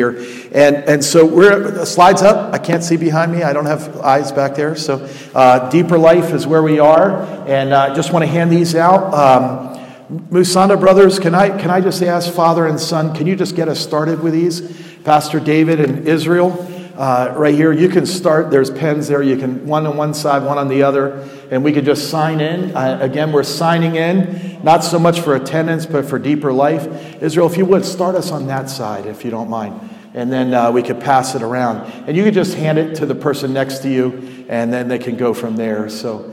And so we're slides up. I can't see behind me. I don't have eyes back there. So Deeper Life is where we are, and I just want to hand these out. Musanda brothers, can I just ask Father and Son, can you just get us started with these? Pastor David and Israel, right here. You can start. There's pens there. You can one on one side, one on the other, and we could just sign in. Again, we're signing in, not so much for attendance, but for Deeper Life. Israel, if you would, start us on that side, if you don't mind. And then we could pass it around. And you could just hand it to the person next to you, and then they can go from there. So,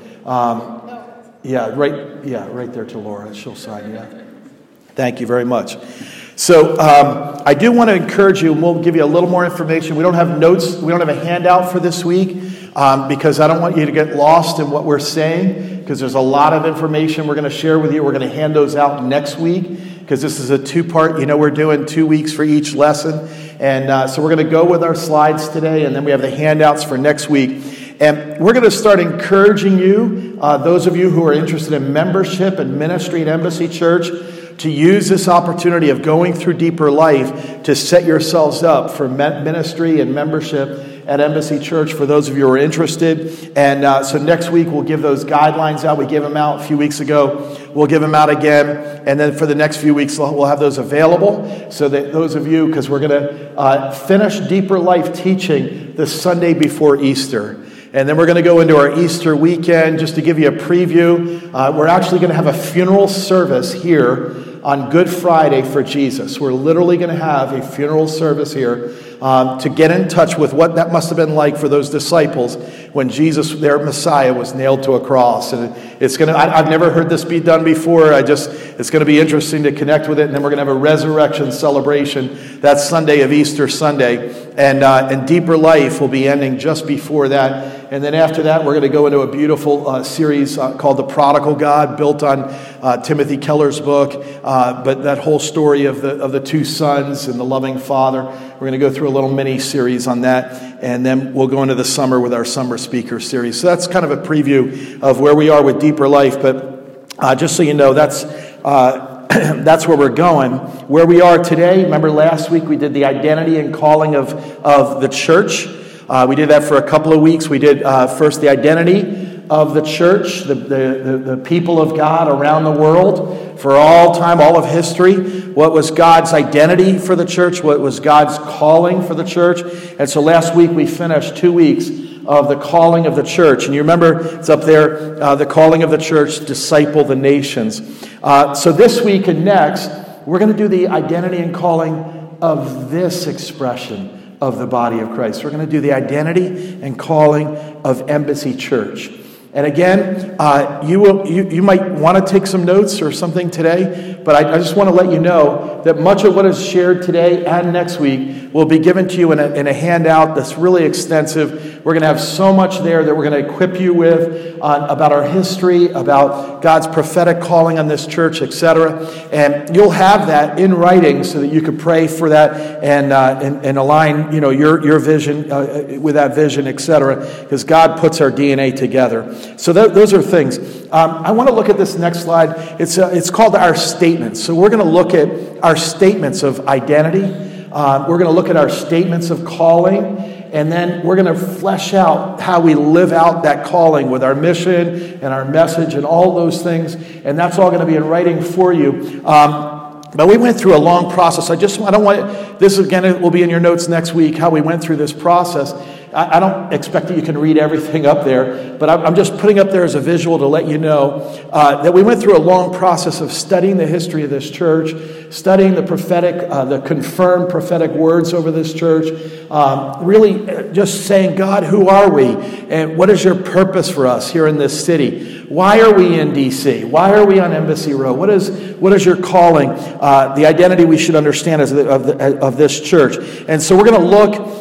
right there to Laura. She'll sign, Thank you very much. So I do want to encourage you, and we'll give you a little more information. We don't have notes. We don't have a handout for this week because I don't want you to get lost in what we're saying, because there's a lot of information we're going to share with you. We're going to hand those out next week, because this is a two-part. We're doing 2 weeks for each lesson. And so we're going to go with our slides today, and then we have the handouts for next week. And we're going to start encouraging you, those of you who are interested in membership and ministry at Embassy Church, to use this opportunity of going through Deeper Life to set yourselves up for ministry and membership at Embassy Church, for those of you who are interested. And so next week we'll give those guidelines out. We gave them out a few weeks ago. We'll give them out again. And then for the next few weeks we'll have those available, so that those of you, because we're going to finish Deeper Life teaching the Sunday before Easter. And then we're going to go into our Easter weekend. Just to give you a preview, we're actually going to have a funeral service here on Good Friday for Jesus. We're literally going to have a funeral service here to get in touch with what that must have been like for those disciples when Jesus, their Messiah, was nailed to a cross. And it's going to, I've never heard this be done before. It's going to be interesting to connect with it. And then we're going to have a resurrection celebration that Sunday of Easter Sunday. And Deeper Life will be ending just before that. And then after that, we're going to go into a beautiful series called The Prodigal God, built on Timothy Keller's book. But that whole story of the two sons and the loving father. We're going to go through a little mini series on that. And then we'll go into the summer with our summer speaker series. So that's kind of a preview of where we are with Deeper Life. But just so you know, that's where we're going. Where we are today, remember last week we did the identity and calling of the church. We did that for a couple of weeks. We did first the identity of the church, the people of God around the world for all time, all of history. What was God's identity for the church? What was God's calling for the church? And so last week we finished 2 weeks of the calling of the church. And you remember, it's up there, the calling of the church, disciple the nations. So this week and next, we're going to do the identity and calling of this expression of the body of Christ. We're going to do the identity and calling of Embassy Church. And again, you might want to take some notes or something today, but I just want to let you know that much of what is shared today and next week will be given to you in a handout that's really extensive. We're going to have so much there that we're going to equip you with about our history, about God's prophetic calling on this church, etc. And you'll have that in writing so that you can pray for that and align, your vision with that vision, etc. Because God puts our DNA together. So those are things. I want to look at this next slide. It's called our statements. So we're going to look at our statements of identity. We're going to look at our statements of calling. And then we're going to flesh out how we live out that calling with our mission and our message and all those things. And that's all going to be in writing for you. But we went through a long process. This again, it will be in your notes next week, how we went through this process. I don't expect that you can read everything up there, but I'm just putting up there as a visual to let you know that we went through a long process of studying the history of this church, studying the prophetic, the confirmed prophetic words over this church, really just saying, God, who are we? And what is your purpose for us here in this city? Why are we in D.C.? Why are we on Embassy Row? What is your calling? The identity we should understand of this church. And so we're going to look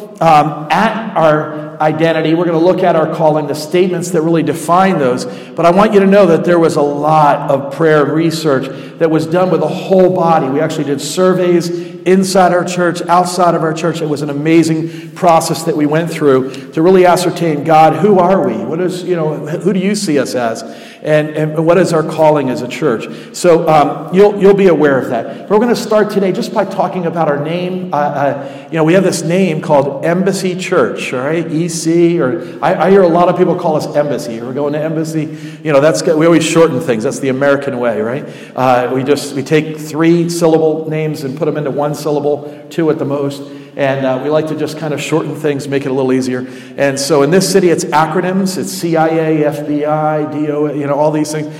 at our identity. We're going to look at our calling, the statements that really define those. But I want you to know that there was a lot of prayer and research that was done with the whole body. We actually did surveys inside our church, outside of our church. It was an amazing process that we went through to really ascertain, God, who are we? What is, who do you see us as? And what is our calling as a church? So you'll be aware of that. We're going to start today just by talking about our name. We have this name called Embassy Church, all right? EC, or I hear a lot of people call us Embassy. We're going to Embassy. That's good. We always shorten things. That's the American way, right? We take 3-syllable names and put them into 1 syllable, 2 at the most. And we like to just kind of shorten things, make it a little easier. And so in this city, it's acronyms. It's CIA, FBI, DO, all these things.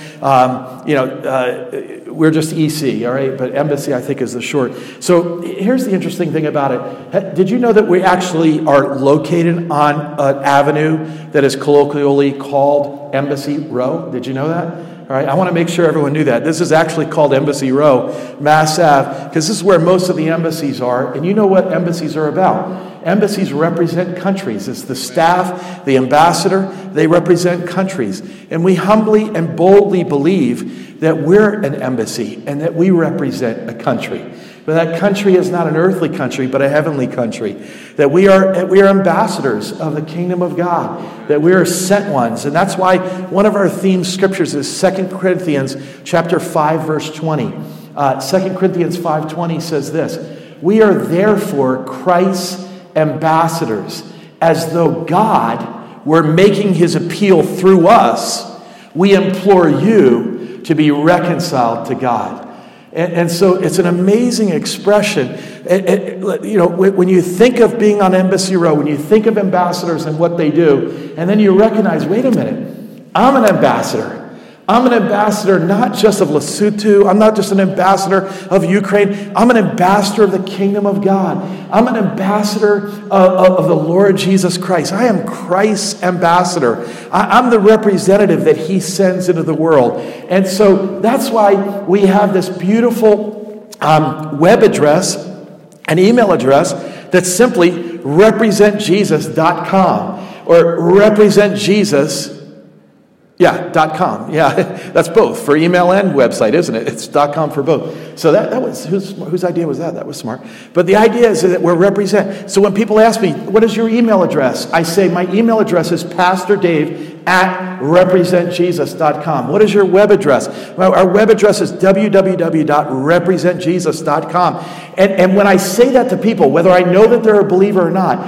We're just EC, all right? But Embassy, I think, is the short. So here's the interesting thing about it. Did you know that we actually are located on an avenue that is colloquially called Embassy Row? Did you know that? All right, I want to make sure everyone knew that. This is actually called Embassy Row, Mass Ave, because this is where most of the embassies are. And you know what embassies are about. Embassies represent countries. It's the staff, the ambassador, they represent countries. And we humbly and boldly believe that we're an embassy and that we represent a country. But that country is not an earthly country, but a heavenly country. That we are ambassadors of the kingdom of God. That we are sent ones. And that's why one of our theme scriptures is 2 Corinthians chapter 5, verse 20. 2 Corinthians 5:20 says this: "We are therefore Christ's ambassadors, as though God were making his appeal through us. We implore you to be reconciled to God." And so it's an amazing expression. When you think of being on Embassy Row, when you think of ambassadors and what they do, and then you recognize, wait a minute, I'm an ambassador. I'm an ambassador not just of Lesotho. I'm not just an ambassador of Ukraine. I'm an ambassador of the kingdom of God. I'm an ambassador of the Lord Jesus Christ. I am Christ's ambassador. I'm the representative that he sends into the world. And so that's why we have this beautiful web address, an email address that's simply representjesus.com or representjesus.com. .com. Yeah, that's both for email and website, isn't it? It's .com for both. So that was, whose idea was that? That was smart. But the idea is that we're represent. So when people ask me, what is your email address? I say, my email address is pastordave@representjesus.com. What is your web address? Well, our web address is www.representjesus.com. And when I say that to people, whether I know that they're a believer or not,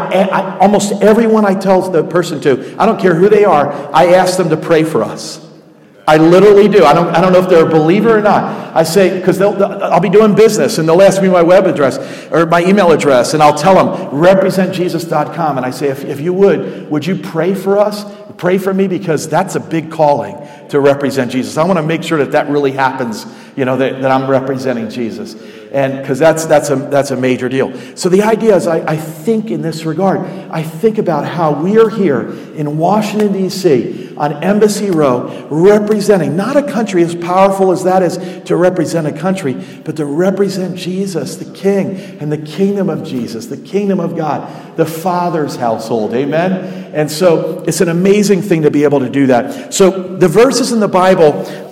I almost everyone I tell the person to, I don't care who they are, I ask them to pray for us. I literally do. I don't know if they're a believer or not. I say, because I'll be doing business, and they'll ask me my web address or my email address, and I'll tell them, representjesus.com. And I say, if you would you pray for us? Pray for me, because that's a big calling to represent Jesus. I want to make sure that really happens, that I'm representing Jesus. And because that's a major deal. So the idea is, I think in this regard, I think about how we are here in Washington, D.C., on Embassy Row, representing not a country as powerful as that is to represent a country, but to represent Jesus, the King, and the kingdom of Jesus, the kingdom of God, the Father's household. Amen? And so it's an amazing thing to be able to do that. So the verses in the Bible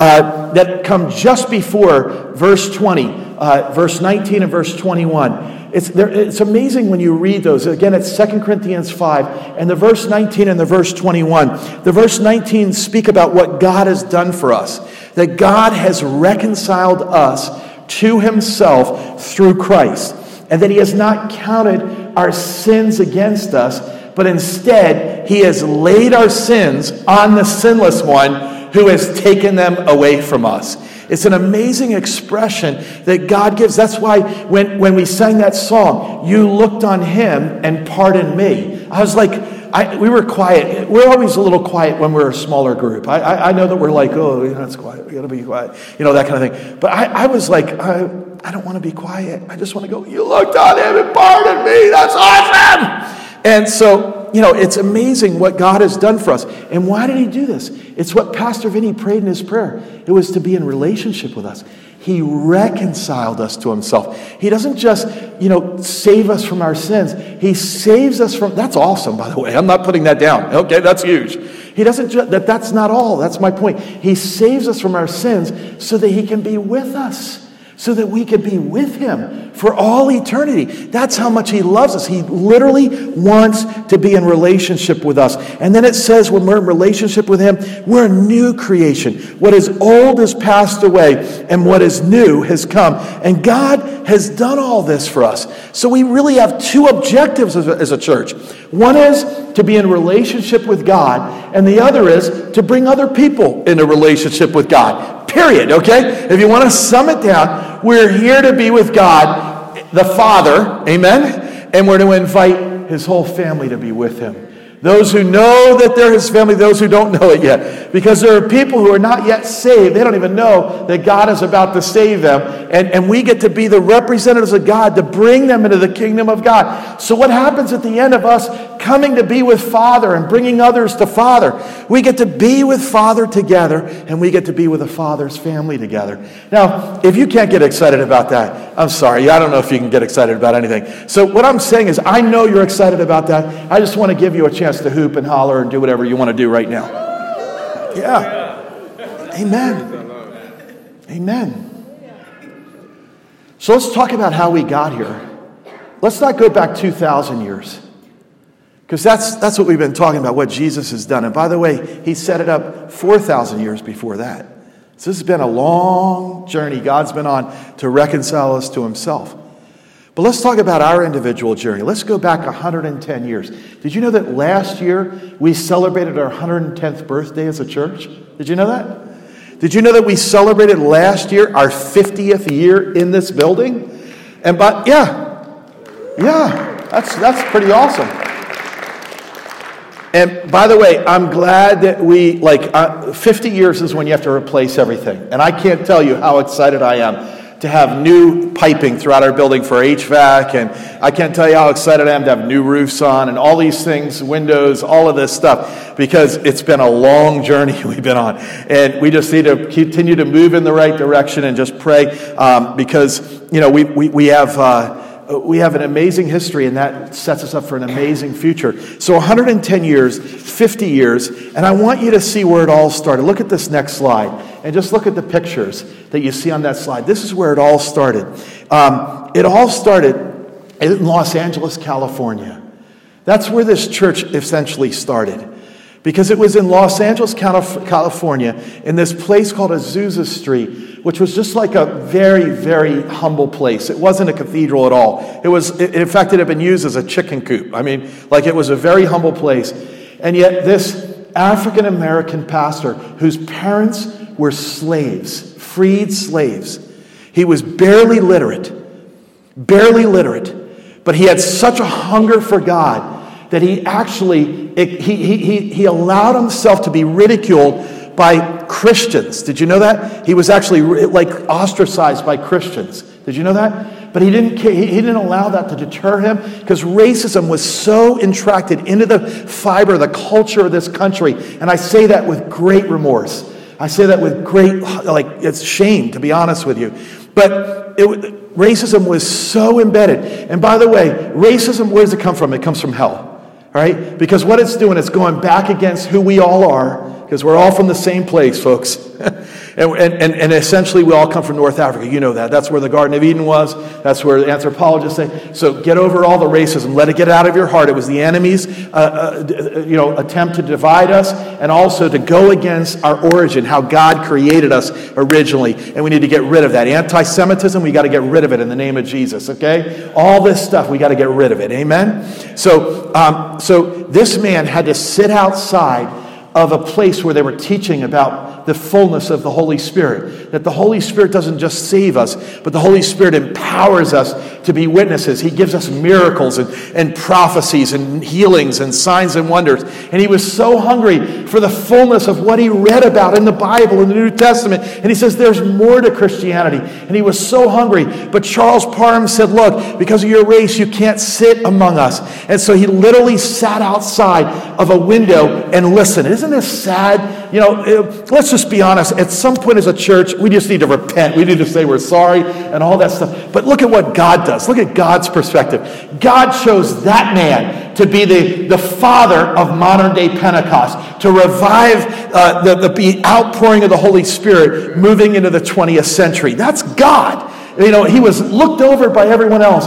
that come just before verse 20, verse 19 and verse 21, it's amazing when you read those. Again, it's 2 Corinthians 5, and the verse 19 and the verse 21. The verse 19 speak about what God has done for us, that God has reconciled us to himself through Christ, and that he has not counted our sins against us, but instead he has laid our sins on the sinless one who has taken them away from us. It's an amazing expression that God gives. That's why when we sang that song, you looked on him and pardoned me. I was like, we were quiet. We're always a little quiet when we're a smaller group. I know that we're like, it's quiet. We got to be quiet. That kind of thing. But I was like, I don't want to be quiet. I just want to go, you looked on him and pardoned me. That's awesome. And so, it's amazing what God has done for us. And why did he do this? It's what Pastor Vinny prayed in his prayer. It was to be in relationship with us. He reconciled us to himself. He doesn't just, save us from our sins. He saves us from, that's awesome, by the way. I'm not putting that down. Okay, that's huge. He doesn't just, that's not all. That's my point. He saves us from our sins so that he can be with us so that we can be with him for all eternity. That's how much he loves us. He literally wants to be in relationship with us. And then it says when we're in relationship with him, we're a new creation. What is old has passed away, and what is new has come. And God has done all this for us. So we really have two objectives as a church. One is to be in relationship with God, and the other is to bring other people into relationship with God. Period, okay? If you want to sum it down, we're here to be with God, the Father, amen? And we're to invite his whole family to be with him. Those who know that they're his family, those who don't know it yet. Because there are people who are not yet saved. They don't even know that God is about to save them. And we get to be the representatives of God to bring them into the kingdom of God. So what happens at the end of us coming to be with Father and bringing others to Father? We get to be with Father together, and we get to be with the Father's family together. Now, if you can't get excited about that, I'm sorry. I don't know if you can get excited about anything. So what I'm saying is I know you're excited about that. I just want to give you a chance to hoop and holler and do whatever you want to do right now. Yeah. Amen. Amen. So let's talk about how we got here. Let's not go back 2,000 years. Because that's what we've been talking about, what Jesus has done. And by the way, he set it up 4,000 years before that. So this has been a long journey God's been on to reconcile us to himself. But let's talk about our individual journey. Let's go back 110 years. Did you know that last year we celebrated our 110th birthday as a church? Did you know that? Did you know that we celebrated last year our 50th year in this building? And that's pretty awesome. And by the way, I'm glad that 50 years is when you have to replace everything. And I can't tell you how excited I am to have new piping throughout our building for HVAC, and I can't tell you how excited I am to have new roofs on and all these things, windows, all of this stuff, because it's been a long journey we've been on. And we just need to continue to move in the right direction and just pray because, we have an amazing history, and that sets us up for an amazing future. So 110 years, 50 years, and I want you to see where it all started. Look at this next slide, and just look at the pictures that you see on that slide. This is where it all started. It all started in Los Angeles, California. That's where this church essentially started. Because it was in Los Angeles, California, in this place called Azusa Street, which was just like a very, very humble place. It wasn't a cathedral at all. In fact, it had been used as a chicken coop. It was a very humble place. And yet this African-American pastor, whose parents were slaves, freed slaves, he was barely literate, but he had such a hunger for God that he actually, he allowed himself to be ridiculed by Christians. Did you know that? He was actually ostracized by Christians. Did you know that? But he didn't allow that to deter him, because racism was so entracted into the fiber, the culture of this country. And I say that with great remorse. I say that with great, it's shame, to be honest with you. But racism was so embedded. And by the way, racism, where does it come from? It comes from hell. All right? Because what it's doing, it's going back against who we all are, because we're all from the same place, folks. and essentially we all come from North Africa. You know that. That's where the Garden of Eden was. That's where the anthropologists say. So get over all the racism. Let it get out of your heart. It was the enemy's attempt to divide us, and also to go against our origin, how God created us originally. And we need to get rid of that. Anti-Semitism, we got to get rid of it in the name of Jesus, okay? All this stuff, we got to get rid of it. Amen? So this man had to sit outside of a place where they were teaching about the fullness of the Holy Spirit. That the Holy Spirit doesn't just save us, but the Holy Spirit empowers us to be witnesses. He gives us miracles and prophecies and healings and signs and wonders. And he was so hungry for the fullness of what he read about in the Bible, in the New Testament. And he says, there's more to Christianity. And he was so hungry. But Charles Parham said, look, because of your race, you can't sit among us. And so he literally sat outside of a window and listened. Isn't this sad? Let's just be honest. At some point as a church, we just need to repent. We need to say we're sorry and all that stuff. But look at what God does. Look at God's perspective. God chose that man to be the father of modern day Pentecost, to revive the outpouring of the Holy Spirit moving into the 20th century. That's God. He was looked over by everyone else.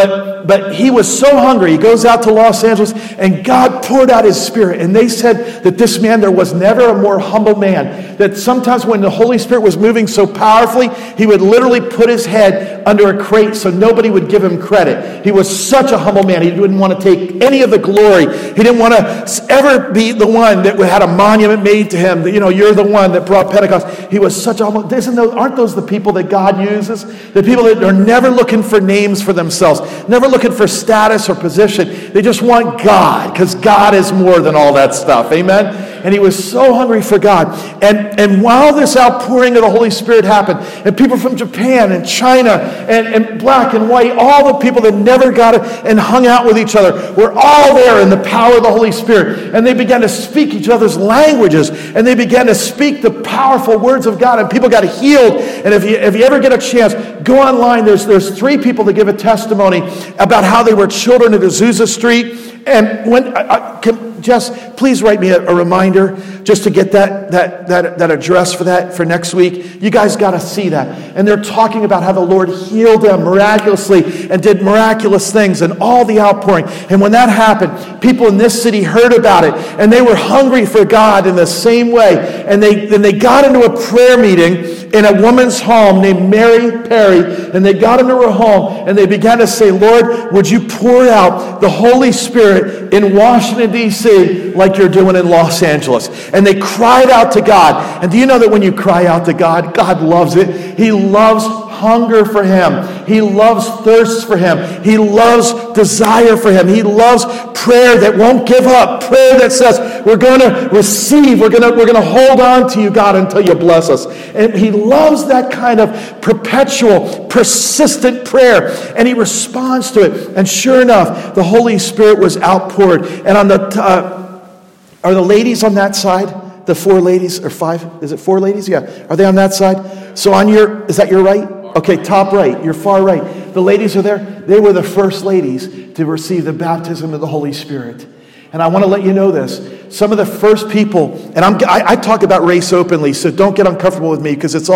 But he was so hungry. He goes out to Los Angeles, and God poured out his Spirit. And they said that this man, there was never a more humble man. That sometimes when the Holy Spirit was moving so powerfully, he would literally put his head under a crate so nobody would give him credit. He was such a humble man. He didn't want to take any of the glory. He didn't want to ever be the one that had a monument made to him. That, you're the one that brought Pentecost. He was such a humble. Aren't those the people that God uses? The people that are never looking for names for themselves, never looking for status or position. They just want God, because God is more than all that stuff. Amen? And he was so hungry for God. And while this outpouring of the Holy Spirit happened, and people from Japan and China and black and white, all the people that never got it and hung out with each other, were all there in the power of the Holy Spirit. And they began to speak each other's languages, and they began to speak the powerful words of God, and people got healed. And if you ever get a chance, go online. There's 3 people that give a testimony about how they were children at Azusa Street. And when Jess, please write me a reminder just to get that address for next week. You guys got to see that. And they're talking about how the Lord healed them miraculously and did miraculous things and all the outpouring. And when that happened, people in this city heard about it, and they were hungry for God in the same way. And they got into a prayer meeting in a woman's home named Mary Perry, and they got into her home, and they began to say, Lord, would you pour out the Holy Spirit in Washington, D.C., like you're doing in Los Angeles? And they cried out to God. And do you know that when you cry out to God, God loves it? He loves hunger for him. He loves thirst for him. He loves desire for him. He loves prayer that won't give up. Prayer that says, we're going to receive. We're going to hold on to you, God, until you bless us. And he loves that kind of perpetual, persistent prayer. And he responds to it. And sure enough, the Holy Spirit was outpoured. And on are the ladies on that side? The 4 ladies or 5? Is it 4 ladies? Yeah. Are they on that side? So is that your right? Okay, top right, your far right. The ladies are there. They were the first ladies to receive the baptism of the Holy Spirit. And I want to let you know this. Some of the first people, and I talk about race openly, so don't get uncomfortable with me because it's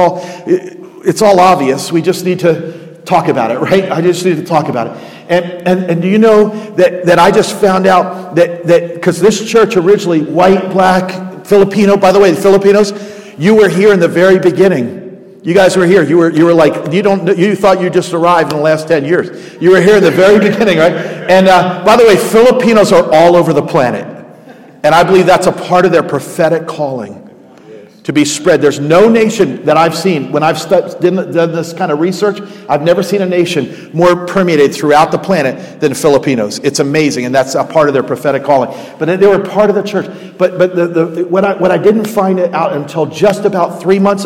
all obvious. We just need to talk about it, right? I just need to talk about it. And do you know that I just found out that because this church originally, white, black, Filipino, by the way, the Filipinos, you were here in the very beginning. You guys were here. You were like, you thought you just arrived in the last 10 years. You were here in the very beginning, right? And by the way, Filipinos are all over the planet. And I believe that's a part of their prophetic calling to be spread. There's no nation that I've seen, when I've done this kind of research, I've never seen a nation more permeated throughout the planet than Filipinos. It's amazing, and that's a part of their prophetic calling. But they were part of the church. But what I didn't find it out until just about 4 months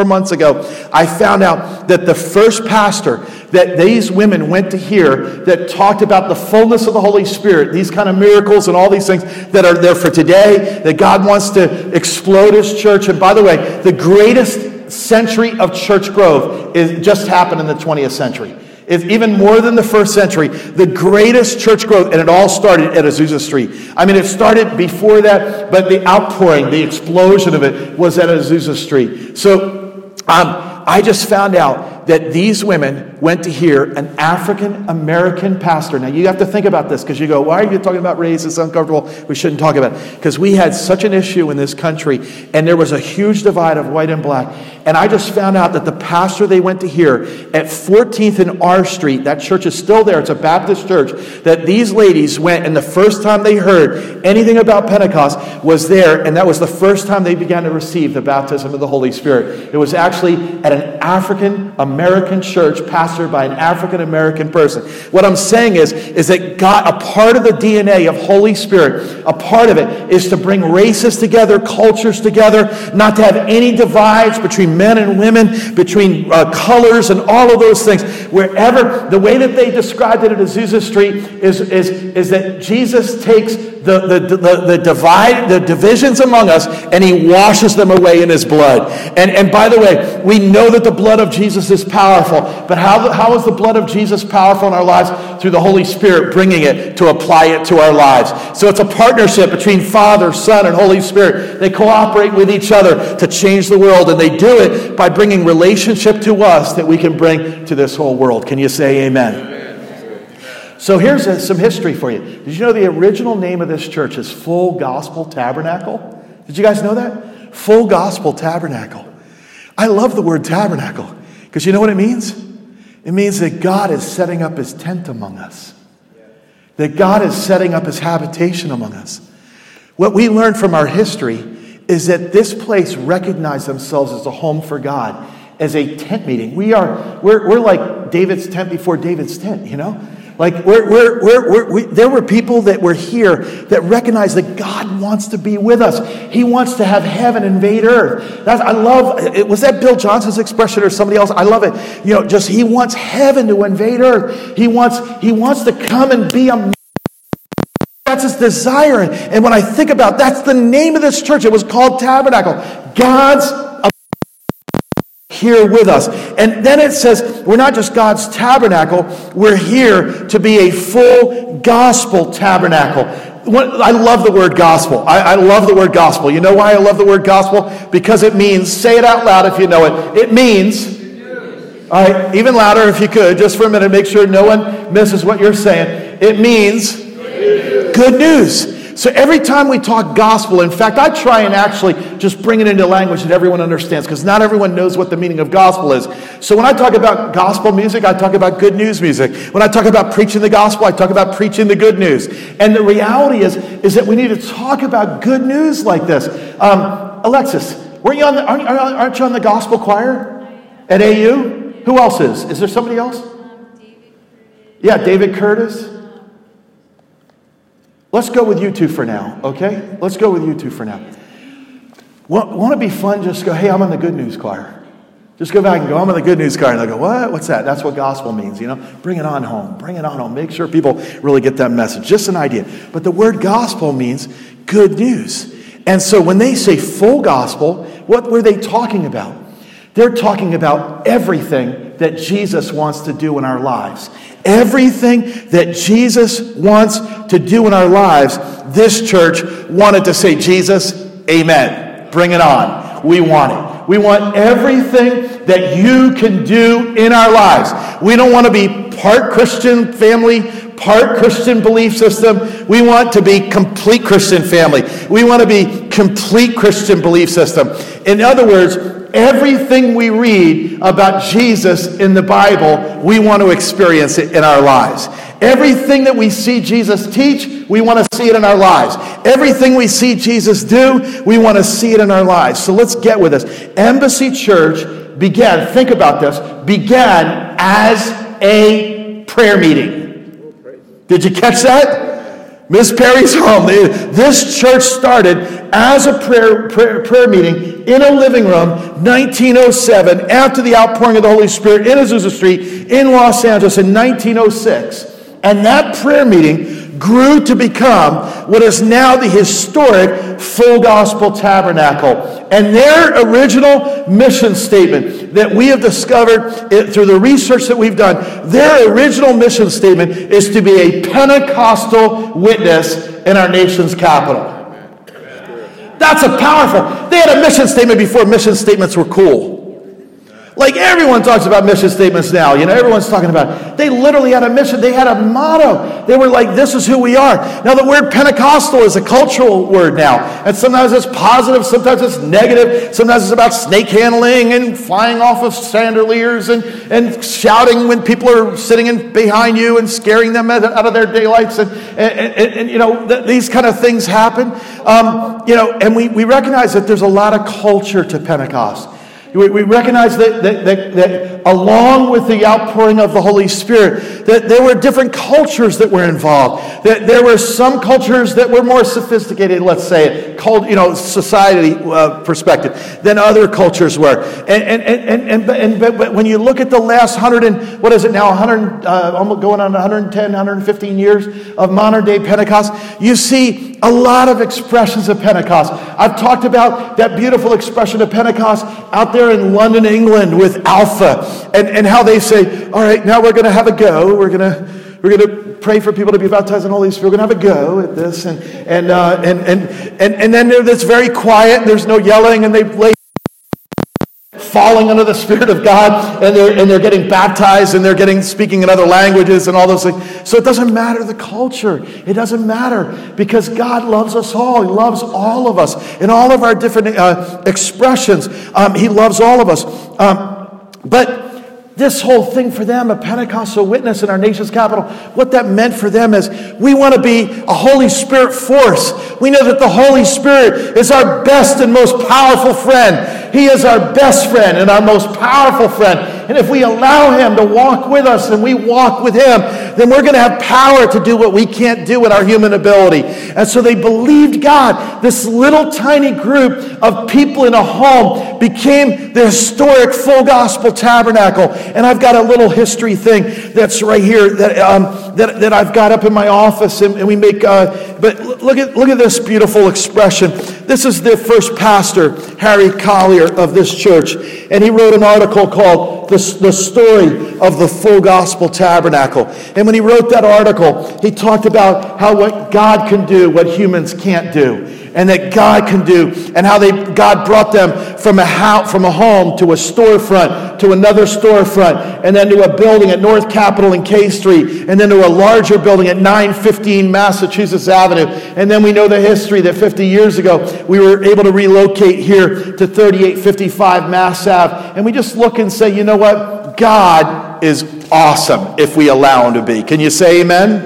ago, I found out that the first pastor that these women went to hear that talked about the fullness of the Holy Spirit, these kind of miracles and all these things that are there for today, that God wants to explode his church. And by the way, the greatest century of church growth just happened in the 20th century. It's even more than the first century. The greatest church growth, and it all started at Azusa Street. I mean, it started before that, but the outpouring, the explosion of it was at Azusa Street. So I just found out that these women went to hear an African-American pastor. Now, you have to think about this because you go, why are you talking about race? It's uncomfortable. We shouldn't talk about it. Because we had such an issue in this country, and there was a huge divide of white and black. And I just found out that the pastor they went to hear at 14th and R Street, that church is still there, it's a Baptist church, that these ladies went, and the first time they heard anything about Pentecost was there, and that was the first time they began to receive the baptism of the Holy Spirit. It was actually at an African-American church pastored by an African-American person. What I'm saying is that God, a part of the DNA of Holy Spirit, a part of it is to bring races together, cultures together, not to have any divides between men and women, between colors and all of those things. Wherever, the way that they described it at Azusa Street is that Jesus takes the divide, the divisions among us, and he washes them away in his blood. And by the way, we know that the blood of Jesus is is powerful. But how is the blood of Jesus powerful in our lives? Through the Holy Spirit bringing it to apply it to our lives. So it's a partnership between Father, Son, and Holy Spirit. They cooperate with each other to change the world, and they do it by bringing relationship to us that we can bring to this whole world. Can you say amen? So here's some history for you. Did you know the original name of this church is Full Gospel Tabernacle? Did you guys know that? Full Gospel Tabernacle. I love the word tabernacle because you know what it means? It means that God is setting up his tent among us. That God is setting up his habitation among us. What we learned from our history is that this place recognized themselves as a home for God, as a tent meeting. We're like David's tent before David's tent, you know? Like there were people that were here that recognized that God wants to be with us. He wants to have heaven invade earth. I love it. Was that Bill Johnson's expression or somebody else? I love it. You know, just he wants heaven to invade earth. He wants to come and be a. That's his desire. And when I think about that's the name of this church. It was called Tabernacle. God's here with us. And then it says, we're not just God's tabernacle, we're here to be a full gospel tabernacle. I love the word gospel. I love the word gospel. You know why I love the word gospel? Because it means, say it out loud if you know it, it means, all right, even louder if you could, just for a minute, make sure no one misses what you're saying. It means good news. So every time we talk gospel, in fact, I try and actually just bring it into language that everyone understands, because not everyone knows what the meaning of gospel is. So when I talk about gospel music, I talk about good news music. When I talk about preaching the gospel, I talk about preaching the good news. And the reality is that we need to talk about good news like this. Alexis, aren't you on the gospel choir at AU? Who else is? Is there somebody else? David Curtis. Yeah, David Curtis. Let's go with you two for now, okay? Let's go with you two for now. Want to be fun? Just go, hey, I'm on the good news choir. Just go back and go, I'm on the good news choir. And they'll go, what? What's that? That's what gospel means, you know? Bring it on home. Bring it on home. Make sure people really get that message. Just an idea. But the word gospel means good news. And so when they say full gospel, what were they talking about? They're talking about everything that Jesus wants to do in our lives. Everything that Jesus wants to do in our lives, this church wanted to say, Jesus, amen. Bring it on. We want it. We want everything that you can do in our lives. We don't want to be part Christian family, part Christian belief system. We want to be complete Christian family. We want to be complete Christian belief system. In other words, everything we read about Jesus in the Bible, we want to experience it in our lives. Everything that we see Jesus teach, we want to see it in our lives. Everything we see Jesus do, we want to see it in our lives. So let's get with this. Embassy Church began as a prayer meeting. Did you catch that? Miss Perry's home. This church started as a prayer meeting in a living room, 1907, after the outpouring of the Holy Spirit in Azusa Street in Los Angeles in 1906. And that prayer meeting grew to become what is now the historic Full Gospel Tabernacle. And their original mission statement that we have discovered through the research that we've done, their original mission statement is to be a Pentecostal witness in our nation's capital. That's a powerful. They had a mission statement before mission statements were cool. Like everyone talks about mission statements now. You know, everyone's talking about it. They literally had a mission. They had a motto. They were like, this is who we are. Now, the word Pentecostal is a cultural word now. And sometimes it's positive. Sometimes it's negative. Sometimes it's about snake handling and flying off of chandeliers and shouting when people are sitting behind you and scaring them out of their daylights. And you know, these kind of things happen. You know, and we recognize that there's a lot of culture to Pentecost. We recognize that along with the outpouring of the Holy Spirit, that there were different cultures that were involved. That there were some cultures that were more sophisticated, let's say, society perspective, than other cultures were. But when you look at the last 100 going on 110, 115 years of modern day Pentecost, you see a lot of expressions of Pentecost. I've talked about that beautiful expression of Pentecost out there there in London, England with Alpha, and how they say, all right, now we're going to have a go. We're going to pray for people to be baptized in the Holy Spirit. We're going to have a go at this. And then it's very quiet. There's no yelling, and they lay falling under the Spirit of God, and they're getting baptized, and they're speaking in other languages and all those things. So it doesn't matter the culture. It doesn't matter, because God loves us all. He loves all of us in all of our different expressions. He loves all of us. But this whole thing for them, a Pentecostal witness in our nation's capital, what that meant for them is we want to be a Holy Spirit force. We know that the Holy Spirit is our best and most powerful friend. He is our best friend and our most powerful friend. And if we allow Him to walk with us and we walk with Him, then we're going to have power to do what we can't do in our human ability. And so they believed God. This little tiny group of people in a home became the historic Full Gospel Tabernacle. And I've got a little history thing that's right here that I've got up in my office, and we make. But look at this beautiful expression. This is the first pastor, Harry Collier, of this church, and he wrote an article called "The Story of the Full Gospel Tabernacle." And when he wrote that article, he talked about how what God can do, what humans can't do. And that God can do, and how God brought them from a home to a storefront, to another storefront, and then to a building at North Capitol and K Street, and then to a larger building at 915 Massachusetts Avenue. And then we know the history that 50 years ago, we were able to relocate here to 3855 Mass Ave. And we just look and say, you know what? God is awesome if we allow Him to be. Can you say amen?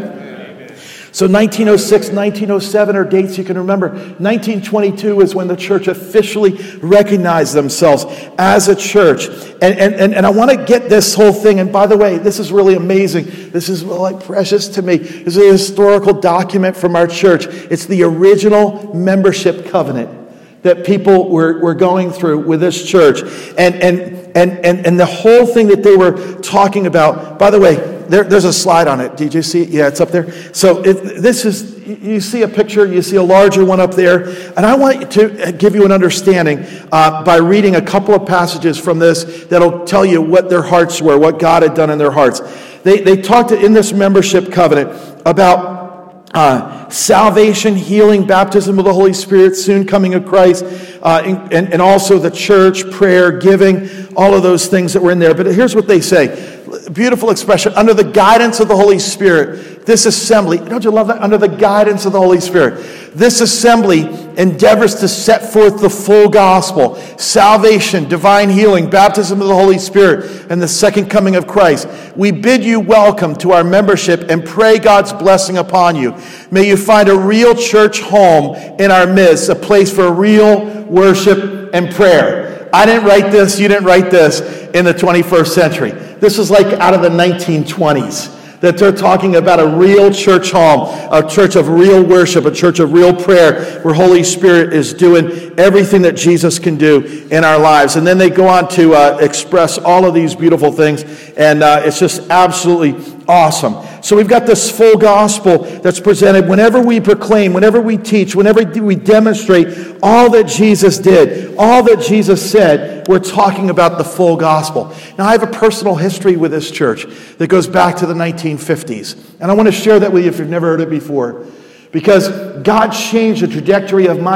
So 1906, 1907 are dates you can remember. 1922 is when the church officially recognized themselves as a church. And I want to get this whole thing. And by the way, this is really amazing. This is like precious to me. This is a historical document from our church. It's the original membership covenant that people were going through with this church. And the whole thing that they were talking about, by the way, there's a slide on it. Did you see it? Yeah, it's up there. So you see a picture, you see a larger one up there. And I want to give you an understanding by reading a couple of passages from this that'll tell you what their hearts were, what God had done in their hearts. They talked in this membership covenant about salvation, healing, baptism of the Holy Spirit, soon coming of Christ, and also the church, prayer, giving, all of those things that were in there. But here's what they say. Beautiful expression. Under the guidance of the Holy Spirit, this assembly, don't you love that? Under the guidance of the Holy Spirit, this assembly endeavors to set forth the full gospel, salvation, divine healing, baptism of the Holy Spirit, and the second coming of Christ. We bid you welcome to our membership and pray God's blessing upon you. May you find a real church home in our midst, a place for real worship and prayer. I didn't write this, you didn't write this in the 21st century. This is like out of the 1920s. That they're talking about a real church home, a church of real worship, a church of real prayer, where Holy Spirit is doing everything that Jesus can do in our lives. And then they go on to express all of these beautiful things, and it's just absolutely awesome. So we've got this full gospel that's presented whenever we proclaim, whenever we teach, whenever we demonstrate all that Jesus did, all that Jesus said, we're talking about the full gospel. Now, I have a personal history with this church that goes back to the 1950s. And I want to share that with you if you've never heard it before. Because God changed the trajectory of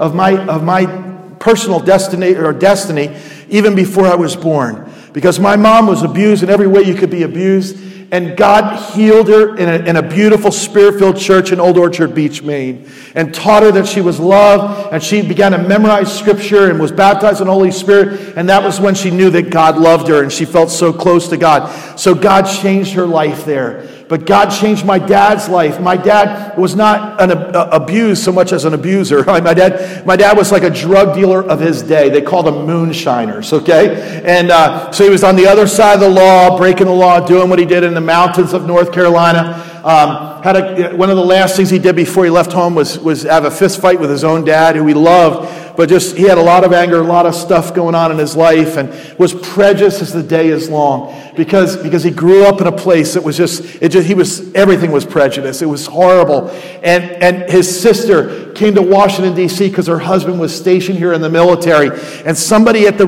my personal destiny even before I was born. Because my mom was abused in every way you could be abused. And God healed her in a beautiful Spirit-filled church in Old Orchard Beach, Maine, and taught her that she was loved, and she began to memorize Scripture and was baptized in the Holy Spirit, and that was when she knew that God loved her, and she felt so close to God. So God changed her life there. But God changed my dad's life. My dad was not abused so much as an abuser. My dad was like a drug dealer of his day. They called them moonshiners, okay? And so he was on the other side of the law, breaking the law, doing what he did in the mountains of North Carolina. One of the last things he did before he left home was have a fist fight with his own dad, who he loved. but just he had a lot of anger, a lot of stuff going on in his life, and was prejudiced as the day is long because he grew up in a place that was everything was prejudice. It was horrible. And his sister came to Washington, D.C. because her husband was stationed here in the military, and somebody at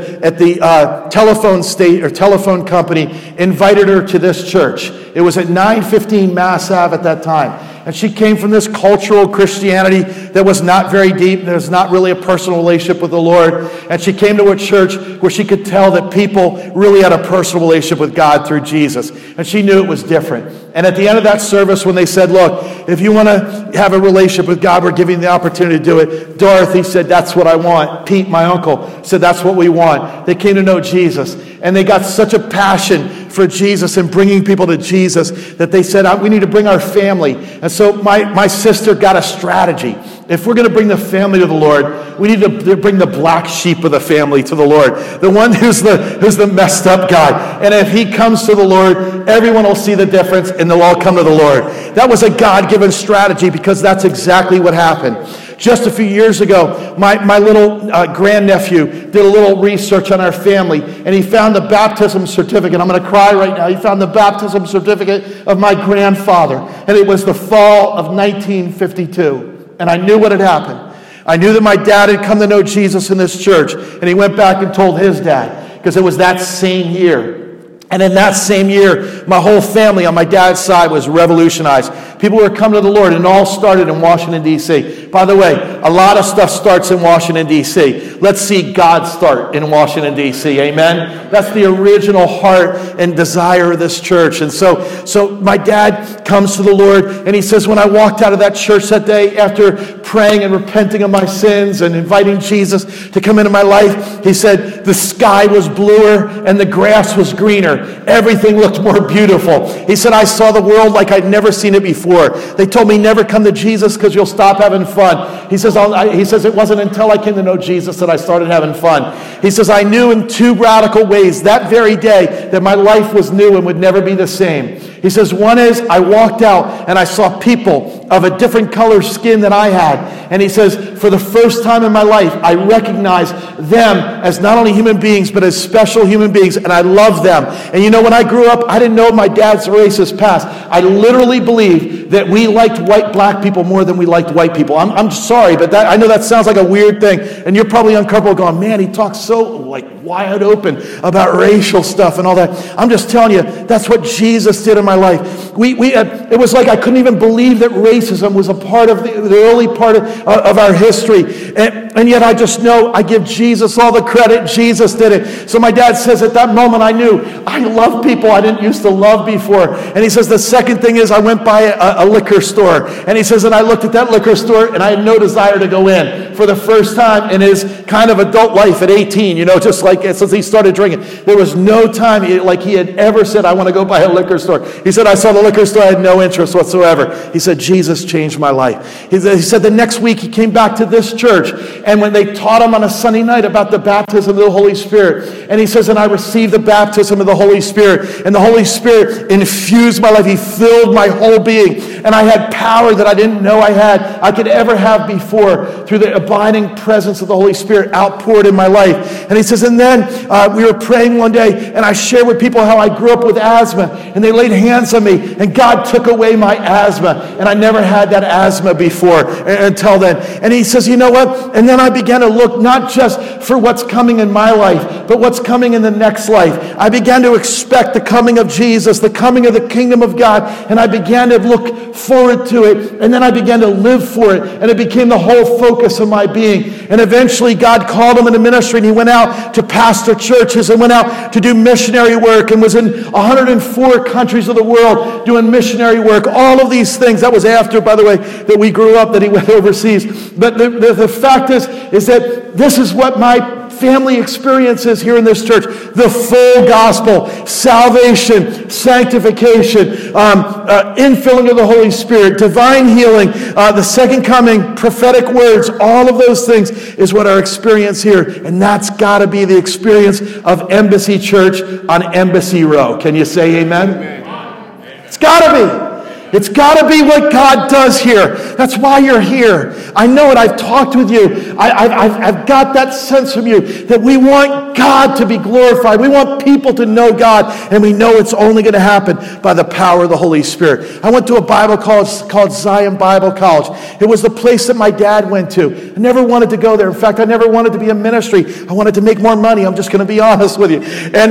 the telephone company invited her to this church. It was at 915 Mass Ave at that time. And she came from this cultural Christianity that was not very deep. There was not really a personal relationship with the Lord. And she came to a church where she could tell that people really had a personal relationship with God through Jesus. And she knew it was different. And at the end of that service, when they said, look, if you want to have a relationship with God, we're giving you the opportunity to do it. Dorothy said, that's what I want. Pete, my uncle, said, that's what we want. They came to know Jesus. And they got such a passion for Jesus and bringing people to Jesus that they said, we need to bring our family. And so my sister got a strategy. If we're going to bring the family to the Lord, we need to bring the black sheep of the family to the Lord. The one who's the messed up guy. And if he comes to the Lord, everyone will see the difference and they'll all come to the Lord. That was a God-given strategy because that's exactly what happened. Just a few years ago, my little grandnephew did a little research on our family, and he found the baptism certificate. I'm going to cry right now. He found the baptism certificate of my grandfather, and it was the fall of 1952. And I knew what had happened. I knew that my dad had come to know Jesus in this church, and he went back and told his dad, because it was that same year. And in that same year, my whole family on my dad's side was revolutionized. People were coming to the Lord, and it all started in Washington, D.C. By the way, a lot of stuff starts in Washington, D.C. Let's see God start in Washington, D.C. Amen? That's the original heart and desire of this church. And so my dad comes to the Lord, and he says, when I walked out of that church that day after praying and repenting of my sins and inviting Jesus to come into my life, he said, the sky was bluer and the grass was greener. Everything looked more beautiful. He said, I saw the world like I'd never seen it before. They told me never come to Jesus because you'll stop having fun. He says, it wasn't until I came to know Jesus that I started having fun. He says, I knew in two radical ways that very day that my life was new and would never be the same. He says, one is I walked out and I saw people of a different color skin than I had. And he says, for the first time in my life, I recognized them as not only human beings, but as special human beings, and I love them. And you know, when I grew up, I didn't know my dad's racist past. I literally believed that we liked black people more than we liked white people. I'm sorry, but I know that sounds like a weird thing, and you're probably uncomfortable going, man, he talks so wide open about racial stuff and all that. I'm just telling you, that's what Jesus did in my life. It was like I couldn't even believe that racism was a part of the early part of our history. And yet I just know I give Jesus all the credit. Jesus did it. So my dad says at that moment I knew I love people I didn't used to love before. And he says the second thing is I went by a liquor store. And he says that I looked at that liquor store and I had no desire to go in for the first time in his kind of adult life at 18, just like since he started drinking. There was no time he had ever said, I want to go by a liquor store. He said, I saw the liquor store, I had no interest whatsoever. He said, Jesus changed my life. He said the next week he came back to this church, and when they taught him on a Sunday night about the baptism of the Holy Spirit, and he says, and I received the baptism of the Holy Spirit, and the Holy Spirit infused my life. He filled my whole being, and I had power that I didn't know I could ever have before through the abiding presence of the Holy Spirit outpoured in my life. And he says, and then we were praying one day, and I shared with people how I grew up with asthma, and they laid hands on me, and God took away my asthma, and I never had that asthma before until then. And he says, you know what? And then I began to look not just for what's coming in my life, but what's coming in the next life. I began to expect the coming of Jesus, the coming of the kingdom of God, and I began to look forward to it, and then I began to live for it, and it became the whole focus of my being. And eventually God called him into ministry, and he went out to pastor churches and went out to do missionary work and was in 104 countries of the world doing missionary work. All of these things. That was after, by the way, that we grew up, that he went overseas. But the fact is that this is what my family experiences here in this church. The full gospel, salvation, sanctification, infilling of the Holy Spirit, divine healing, the second coming, prophetic words, all of those things is what our experience here. And that's got to be the experience of Embassy Church on Embassy Row. Can you say amen? It's got to be. It's got to be what God does here. That's why you're here. I know it. I've talked with you. I've got that sense from you that we want God to be glorified. We want people to know God, and we know it's only going to happen by the power of the Holy Spirit. I went to a Bible college called Zion Bible College. It was the place that my dad went to. I never wanted to go there. In fact, I never wanted to be in ministry. I wanted to make more money. I'm just going to be honest with you. And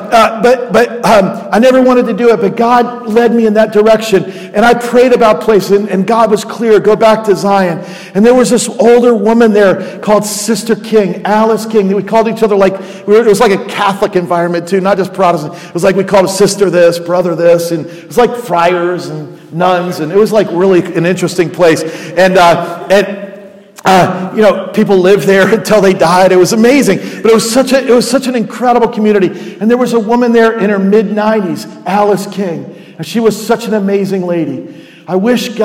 I never wanted to do it, but God led me in that direction. And I prayed about places, and God was clear. Go back to Zion. And there was this older woman there called Sister King, Alice King. We called each other it was like a Catholic environment too, not just Protestant. It was like we called sister this, brother this, and it was like friars and nuns, and it was like really an interesting place. And people lived there until they died. It was amazing, but it was such an incredible community. And there was a woman there in her mid-90s, Alice King. And she was such an amazing lady. I wish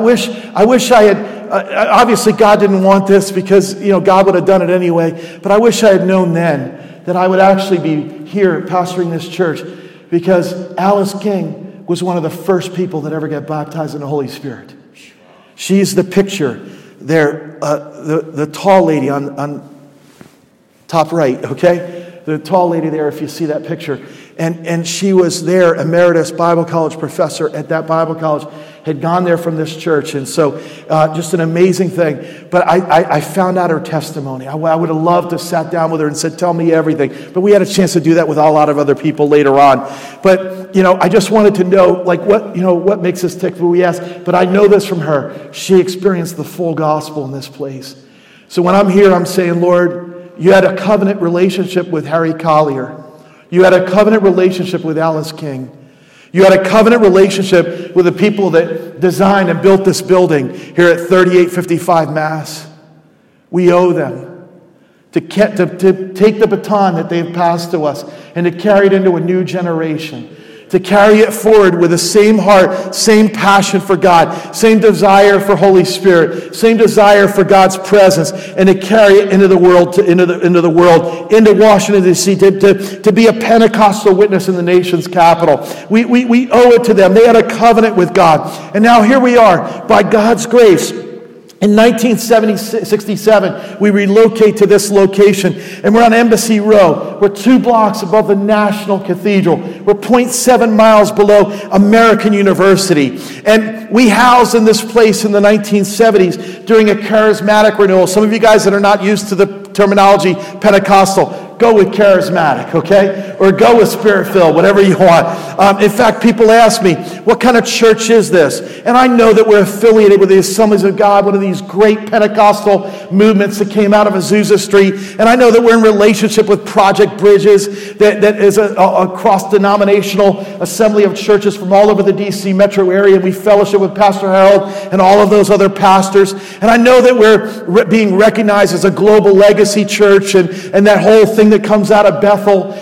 I had, obviously God didn't want this because, God would have done it anyway. But I wish I had known then that I would actually be here pastoring this church, because Alice King was one of the first people that ever got baptized in the Holy Spirit. She's the picture there, the tall lady on top right, okay? The tall lady there, if you see that picture. And she was there, emeritus Bible college professor at that Bible college, had gone there from this church. And so just an amazing thing. But I found out her testimony. I would have loved to have sat down with her and said, tell me everything. But we had a chance to do that with a lot of other people later on. But, I just wanted to know, what makes us tick? We asked. But I know this from her. She experienced the full gospel in this place. So when I'm here, I'm saying, Lord, you had a covenant relationship with Harry Collier. You had a covenant relationship with Alice King. You had a covenant relationship with the people that designed and built this building here at 3855 Mass. We owe them to take the baton that they've passed to us and to carry it into a new generation. To carry it forward with the same heart, same passion for God, same desire for Holy Spirit, same desire for God's presence, and to carry it into the world, into Washington, D.C., to be a Pentecostal witness in the nation's capital. We owe it to them. They had a covenant with God. And now here we are, by God's grace. In 1967, we relocate to this location, and we're on Embassy Row. We're 2 blocks above the National Cathedral. We're 0.7 miles below American University. And we housed in this place in the 1970s during a charismatic renewal. Some of you guys that are not used to the terminology Pentecostal, go with charismatic, okay? Or go with spirit-filled, whatever you want. In fact, people ask me, what kind of church is this? And I know that we're affiliated with the Assemblies of God, one of these great Pentecostal movements that came out of Azusa Street. And I know that we're in relationship with Project Bridges, that is a cross-denominational assembly of churches from all over the D.C. metro area. We fellowship with Pastor Harold and all of those other pastors. And I know that we're being recognized as a global legacy church, and that whole thing that comes out of Bethel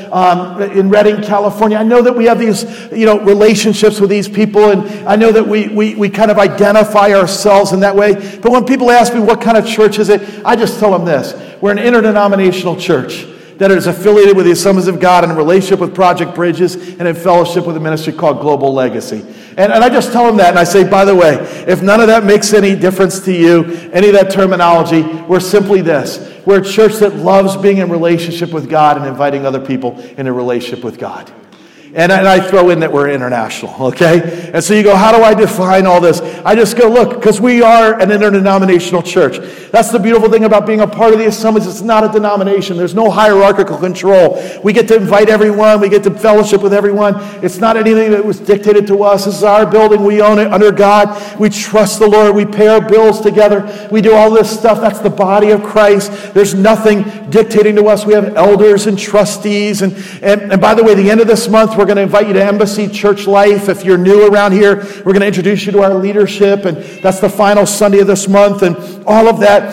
in Redding, California. I know that we have these, relationships with these people, and I know that we kind of identify ourselves in that way. But when people ask me what kind of church is it, I just tell them this: we're an interdenominational church that is affiliated with the Assemblies of God, in relationship with Project Bridges, and in fellowship with a ministry called Global Legacy. And I just tell them that, and I say, by the way, if none of that makes any difference to you, any of that terminology, we're simply this: we're a church that loves being in relationship with God and inviting other people in a relationship with God. And I throw in that we're international, okay? And so you go, how do I define all this? I just go, look, because we are an interdenominational church. That's the beautiful thing about being a part of the Assemblies. It's not a denomination. There's no hierarchical control. We get to invite everyone. We get to fellowship with everyone. It's not anything that was dictated to us. This is our building. We own it under God. We trust the Lord. We pay our bills together. We do all this stuff. That's the body of Christ. There's nothing dictating to us. We have elders and trustees. And by the way, the end of this month, we're going to invite you to Embassy Church Life. If you're new around here, we're going to introduce you to our leadership, and that's the final Sunday of this month, and all of that.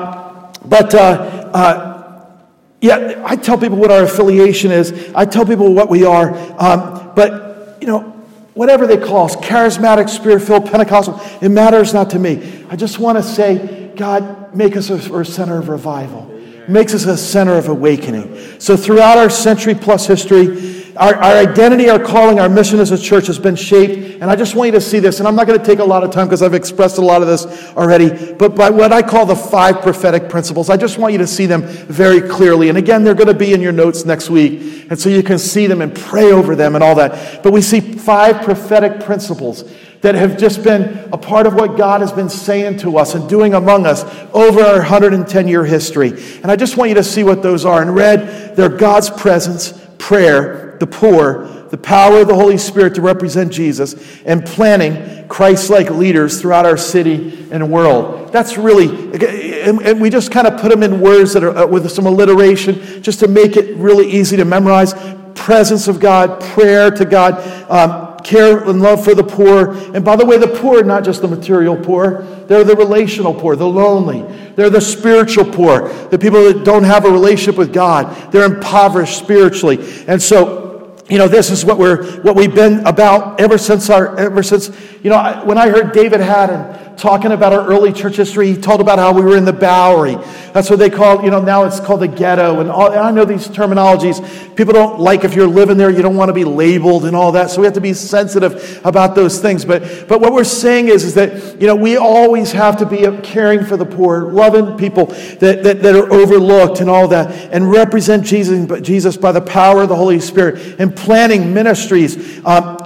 I tell people what our affiliation is. I tell people what we are. But whatever they call us, charismatic, spirit-filled, Pentecostal, it matters not to me. I just want to say, God, make us a center of revival. Makes us a center of awakening. So throughout our century-plus history, Our identity, our calling, our mission as a church has been shaped. And I just want you to see this. And I'm not going to take a lot of time because I've expressed a lot of this already. But by what I call the 5 prophetic principles, I just want you to see them very clearly. And again, they're going to be in your notes next week. And so you can see them and pray over them and all that. But we see 5 prophetic principles that have just been a part of what God has been saying to us and doing among us over our 110-year history. And I just want you to see what those are. In red, they're God's presence, prayer, the poor, the power of the Holy Spirit to represent Jesus, and planting Christ-like leaders throughout our city and world. That's really, and we just kind of put them in words that are with some alliteration just to make it really easy to memorize. Presence of God, prayer to God, care and love for the poor. And by the way, the poor are not just the material poor. They're the relational poor, the lonely. They're the spiritual poor, the people that don't have a relationship with God. They're impoverished spiritually. And so, this is what we've been about ever since when I heard David Haddon talking about our early church history, he told about how we were in the Bowery. That's what they call, now it's called the ghetto. And I know these terminologies. People don't like, if you're living there, you don't want to be labeled and all that. So we have to be sensitive about those things. But what we're saying is that, we always have to be caring for the poor, loving people that are overlooked and all that, and represent Jesus by the power of the Holy Spirit, and planning ministries.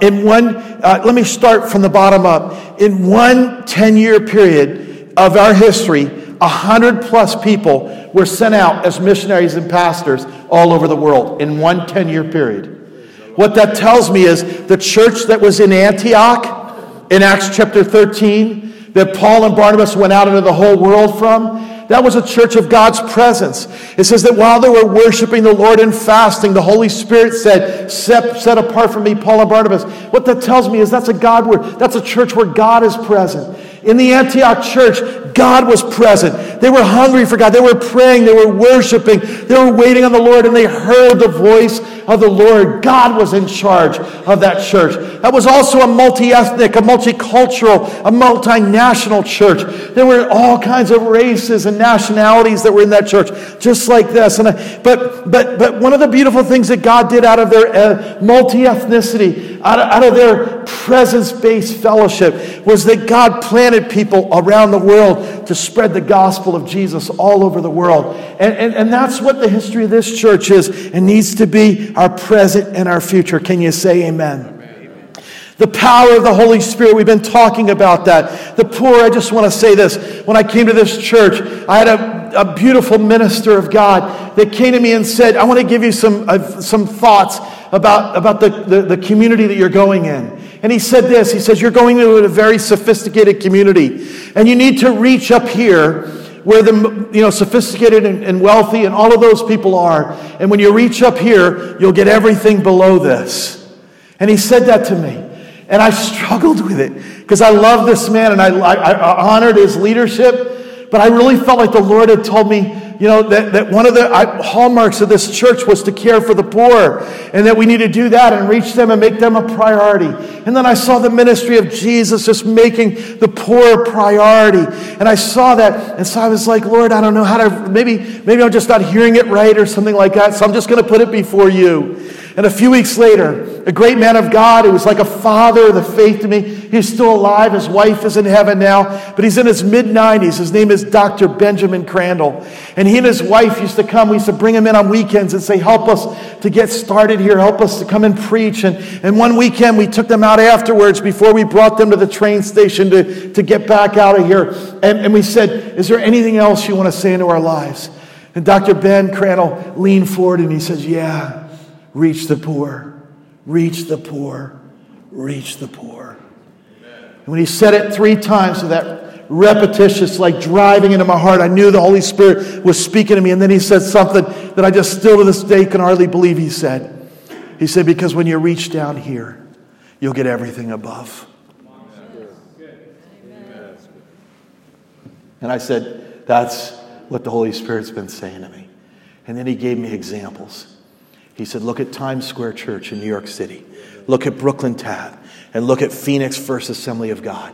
Let me start from the bottom up. In one 10-year period of our history, 100+ people were sent out as missionaries and pastors all over the world in one 10-year period. What that tells me is the church that was in Antioch in Acts chapter 13, that Paul and Barnabas went out into the whole world from, that was a church of God's presence. It says that while they were worshiping the Lord and fasting, the Holy Spirit said, set apart from me, Paul and Barnabas. What that tells me is that's a God word. That's a church where God is present. In the Antioch church, God was present. They were hungry for God. They were praying. They were worshiping. They were waiting on the Lord, and they heard the voice of the Lord. God was in charge of that church. That was also a multi-ethnic, a multicultural, a multinational church. There were all kinds of races and nationalities that were in that church, just like this. But one of the beautiful things that God did out of their multi-ethnicity, out of their presence-based fellowship, was that God planted people around the world to spread the gospel of Jesus all over the world. And that's what the history of this church is and needs to be our present and our future. Can you say amen? The power of the Holy Spirit, we've been talking about that. The poor, I just want to say this. When I came to this church, I had a beautiful minister of God that came to me and said, I want to give you some thoughts about the community that you're going in. And he said this, he says, you're going to a very sophisticated community, and you need to reach up here where the sophisticated and wealthy and all of those people are. And when you reach up here, you'll get everything below this. And he said that to me. And I struggled with it because I love this man and I honored his leadership. But I really felt like the Lord had told me, that one of the hallmarks of this church was to care for the poor, and that we need to do that and reach them and make them a priority. And then I saw the ministry of Jesus just making the poor a priority. And I saw that, and so I was like, Lord, I don't know how to, maybe I'm just not hearing it right or something like that, so I'm just going to put it before you. And a few weeks later, a great man of God who was like a father of the faith to me, he's still alive, his wife is in heaven now, but he's in his mid-90s. His name is Dr. Benjamin Crandall. And he and his wife used to come, we used to bring him in on weekends and say, help us to get started here, help us to come and preach. And one weekend we took them out afterwards before we brought them to the train station to get back out of here. And we said, is there anything else you want to say into our lives? And Dr. Ben Crandall leaned forward and he says, yeah. Reach the poor, reach the poor, reach the poor. And when he said it 3 times with that repetitious, like driving into my heart, I knew the Holy Spirit was speaking to me. And then he said something that I just still to this day can hardly believe he said. He said, because when you reach down here, you'll get everything above. And I said, that's what the Holy Spirit's been saying to me. And then he gave me examples. He said, look at Times Square Church in New York City. Look at Brooklyn Tab. And look at Phoenix First Assembly of God.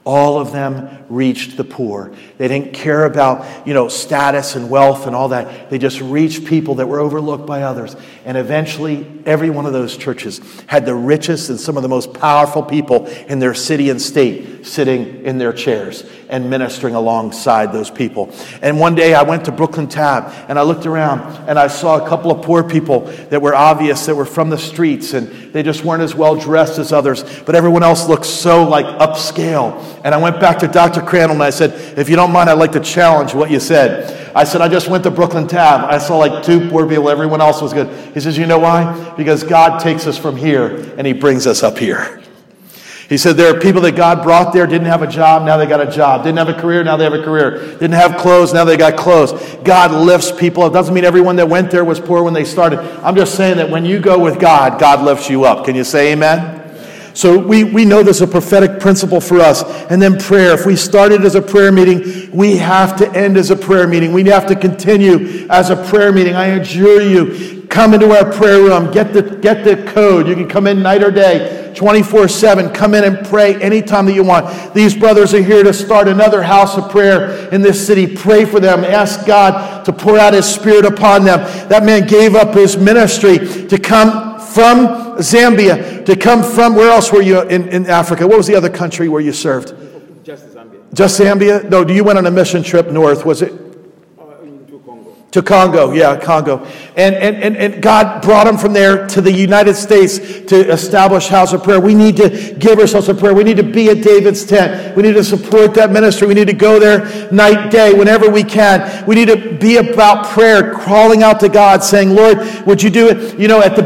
All of them reached the poor. They didn't care about, status and wealth and all that. They just reached people that were overlooked by others. And eventually, every one of those churches had the richest and some of the most powerful people in their city and state sitting in their chairs and ministering alongside those people. And one day I went to Brooklyn Tab and I looked around and I saw a couple of poor people that were obvious, that were from the streets, and they just weren't as well dressed as others, but everyone else looked so upscale. And I went back to Dr. Crandall and I said, if you don't mind, I'd like to challenge what you said. I said, I just went to Brooklyn Tab. I saw 2 poor people. Everyone else was good. He says, you know why? Because God takes us from here and he brings us up here. He said there are people that God brought there, didn't have a job, now they got a job. Didn't have a career, now they have a career. Didn't have clothes, now they got clothes. God lifts people. It doesn't mean everyone that went there was poor when they started. I'm just saying that when you go with God, God lifts you up. Can you say amen? So we know there's a prophetic principle for us. And then prayer. If we started as a prayer meeting, we have to end as a prayer meeting. We have to continue as a prayer meeting. I adjure you, come into our prayer room. Get the code. You can come in night or day. 24/7. Come in and pray anytime that you want. These brothers are here to start another house of prayer in this city. Pray for them. Ask God to pour out his Spirit upon them. That man gave up his ministry to come from Zambia, to come from, where else were you in Africa? What was the other country where you served? Just Zambia. Just Zambia? No, you went on a mission trip north, was it? To Congo. To Congo, yeah, Congo. And God brought him from there to the United States to establish House of Prayer. We need to give ourselves a prayer. We need to be at David's tent. We need to support that ministry. We need to go there night, day, whenever we can. We need to be about prayer, crawling out to God, saying, Lord, would you do it? At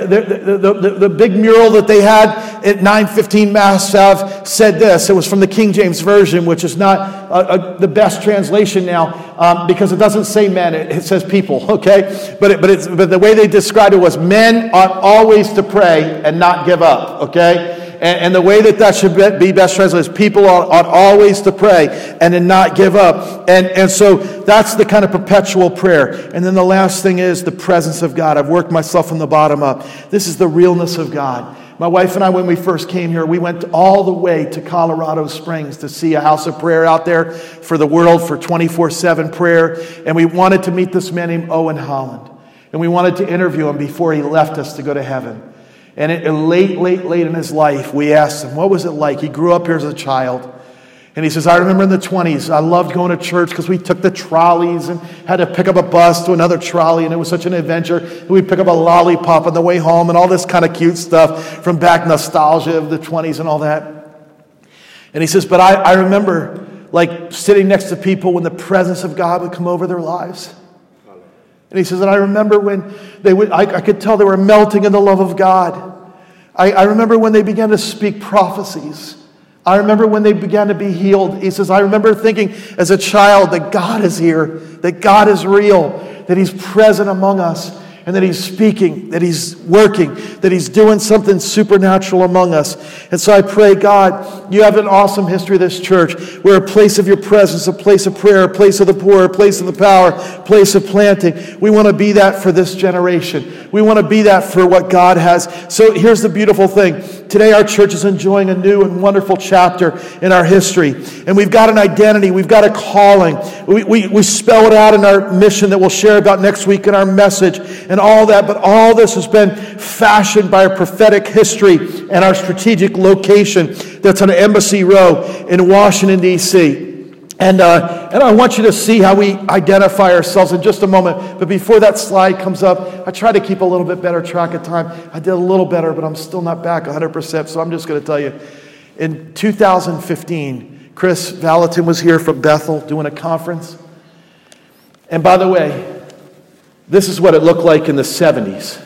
the big mural that they had at 9:15 Mass said this. It was from the King James Version, which is not the best translation now, because it doesn't say men, it says people, okay? But the way they described it was, men ought always to pray and not give up, okay? And the way that should be best translated is, people ought always to pray and to not give up. And so that's the kind of perpetual prayer. And then the last thing is the presence of God. I've worked myself from the bottom up. This is the realness of God. My wife and I, when we first came here, we went all the way to Colorado Springs to see a house of prayer out there for the world, for 24/7 prayer. And we wanted to meet this man named Owen Holland. And we wanted to interview him before he left us to go to heaven. And late in his life, we asked him, what was it like? He grew up here as a child. And he says, I remember in the 20s, I loved going to church because we took the trolleys and had to pick up a bus to another trolley, and it was such an adventure. We'd pick up a lollipop on the way home and all this kind of cute stuff from back, nostalgia of the 20s and all that. And he says, but I remember sitting next to people when the presence of God would come over their lives. And he says, and I remember when I could tell they were melting in the love of God. I remember when they began to speak prophecies. I remember when they began to be healed. He says, I remember thinking as a child that God is here, that God is real, that he's present among us, and that he's speaking, that he's working, that he's doing something supernatural among us. And so I pray, God, you have an awesome history of this church. We're a place of your presence, a place of prayer, a place of the poor, a place of the power, a place of planting. We want to be that for this generation. We want to be that for what God has. So here's the beautiful thing. Today our church is enjoying a new and wonderful chapter in our history. And we've got an identity. We've got a calling. We spell it out in our mission that we'll share about next week in our message and all that. But all this has been fashioned by our prophetic history and our strategic location that's on Embassy Row in Washington, D.C. And I want you to see how we identify ourselves in just a moment. But before that slide comes up, I try to keep a little bit better track of time. I did a little better, but I'm still not back 100%. So I'm just going to tell you. In 2015, Chris Valentin was here from Bethel doing a conference. And by the way, this is what it looked like in the 70s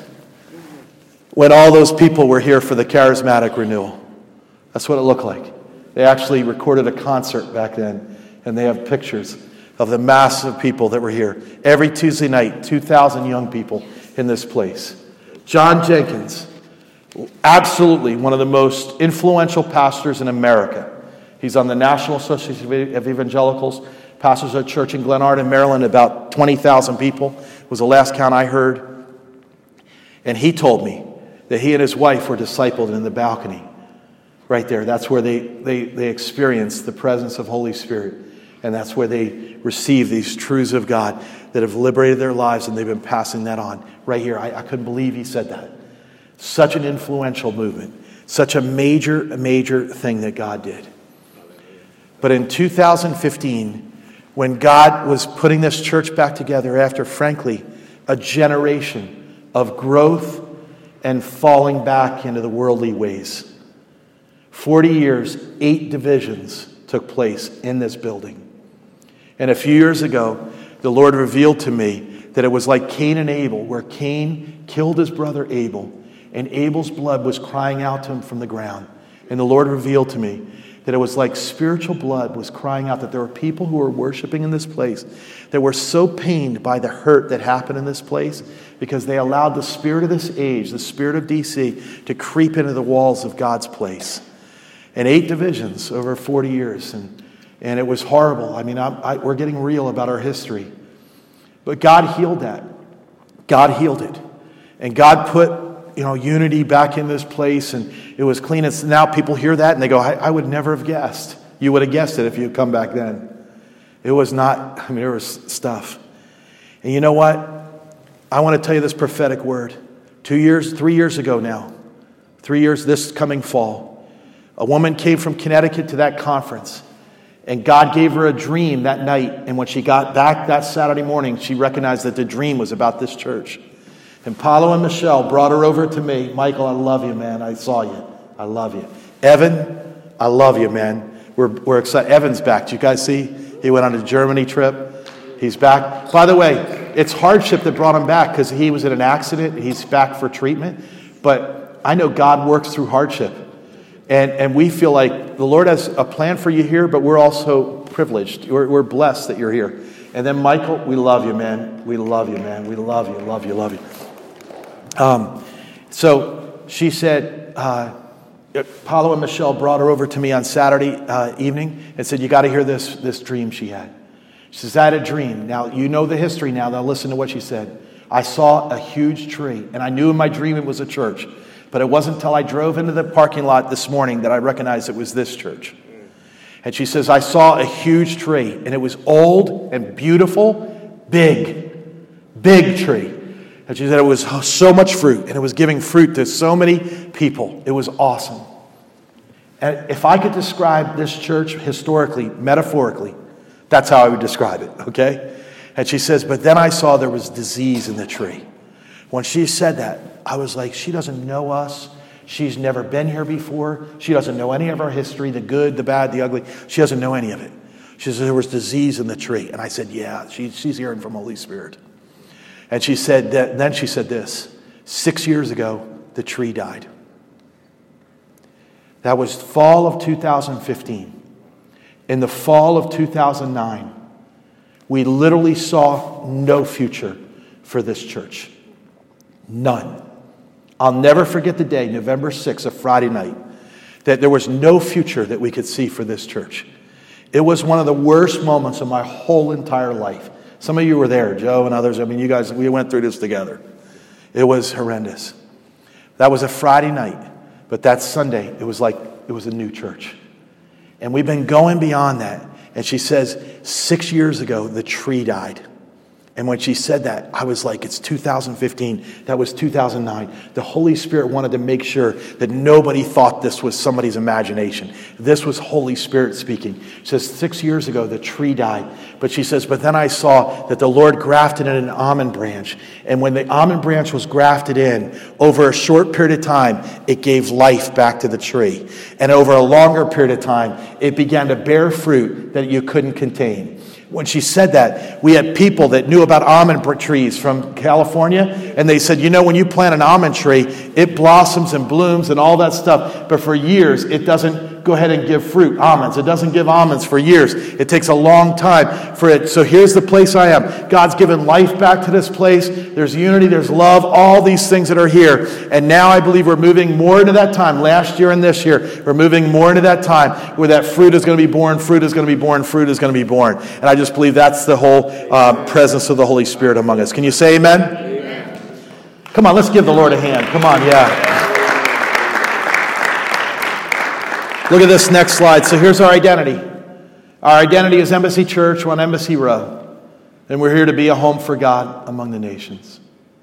when all those people were here for the charismatic renewal. That's what it looked like. They actually recorded a concert back then. And they have pictures of the mass of people that were here. Every Tuesday night, 2,000 young people in this place. John Jenkins, absolutely one of the most influential pastors in America. He's on the National Association of Evangelicals, pastors a church in Glen Arden, Maryland, about 20,000 people, was the last count I heard. And he told me that he and his wife were discipled in the balcony right there. That's where they experience the presence of Holy Spirit. And that's where they receive these truths of God that have liberated their lives, and they've been passing that on. Right here, I couldn't believe he said that. Such an influential movement. Such a major thing that God did. But in 2015, when God was putting this church back together after, frankly, a generation of growth and falling back into the worldly ways, 40 years, 8 divisions took place in this building. And a few years ago, the Lord revealed to me that it was like Cain and Abel, where Cain killed his brother Abel, and Abel's blood was crying out to him from the ground. And the Lord revealed to me that it was like spiritual blood was crying out, that there were people who were worshiping in this place that were so pained by the hurt that happened in this place because they allowed the spirit of this age, the spirit of DC, to creep into the walls of God's place. And 8 divisions over 40 years. And it was horrible. I mean, we're getting real about our history. But God healed that. God healed it. And God put, unity back in this place, and it was clean. It's now people hear that and they go, I would never have guessed. You would have guessed it if you had come back then. It was not, there was stuff. And you know what? I want to tell you this prophetic word. 3 years ago now, 3 years this coming fall, a woman came from Connecticut to that conference. And God gave her a dream that night. And when she got back that Saturday morning, she recognized that the dream was about this church. And Paulo and Michelle brought her over to me. Michael, I love you, man. I saw you. I love you. Evan, I love you, man. We're excited. Evan's back. Did you guys see? He went on a Germany trip. He's back. By the way, it's hardship that brought him back because he was in an accident. He's back for treatment. But I know God works through hardship. And we feel like the Lord has a plan for you here, but we're also privileged. We're blessed that you're here. And then Michael, we love you, man. We love you, man. We love you, love you, love you. So she said, Paulo and Michelle brought her over to me on Saturday evening and said, you got to hear this dream she had. She says, I had a dream. Now, you know the history now. Now listen to what she said. I saw a huge tree, and I knew in my dream it was a church. But it wasn't until I drove into the parking lot this morning that I recognized it was this church. And she says, I saw a huge tree, and it was old and beautiful, big tree. And she said it was so much fruit, and it was giving fruit to so many people. It was awesome. And if I could describe this church historically, metaphorically, that's how I would describe it, okay? And she says, but then I saw there was disease in the tree. When she said that, I was like, she doesn't know us. She's never been here before. She doesn't know any of our history, the good, the bad, the ugly. She doesn't know any of it. She said, there was disease in the tree. And I said, yeah, she's hearing from Holy Spirit. And she said that, then she said this, 6 years ago, the tree died. That was fall of 2015. In the fall of 2009, we literally saw no future for this church. None. I'll never forget the day, November 6th, a Friday night, that there was no future that we could see for this church. It was one of the worst moments of my whole entire life. Some of you were there, Joe and others. I mean, you guys, we went through this together. It was horrendous. That was a Friday night, but that Sunday, it was like it was a new church. And we've been going beyond that. And she says, 6 years ago, the tree died. And when she said that, I was like, it's 2015. That was 2009. The Holy Spirit wanted to make sure that nobody thought this was somebody's imagination. This was Holy Spirit speaking. She says, 6 years ago, the tree died. But she says, but then I saw that the Lord grafted in an almond branch. And when the almond branch was grafted in, over a short period of time, it gave life back to the tree. And over a longer period of time, it began to bear fruit that you couldn't contain. When she said that, we had people that knew about almond trees from California, and they said, you know, when you plant an almond tree, it blossoms and blooms and all that stuff, but for years, it doesn't go ahead and give fruit, almonds. It doesn't give almonds for years. It takes a long time for it. So here's the place I am. God's given life back to this place. There's unity, there's love, all these things that are here. And now I believe we're moving more into that time. Last year and this year, we're moving more into that time where that fruit is going to be born, fruit is going to be born, fruit is going to be born. And I just believe that's the whole presence of the Holy Spirit among us. Can you say amen? Amen. Come on, let's give the Lord a hand. Come on, yeah. Look at this next slide. So here's our identity. Our identity is Embassy Church. We're on Embassy Row. And we're here to be a home for God among the nations.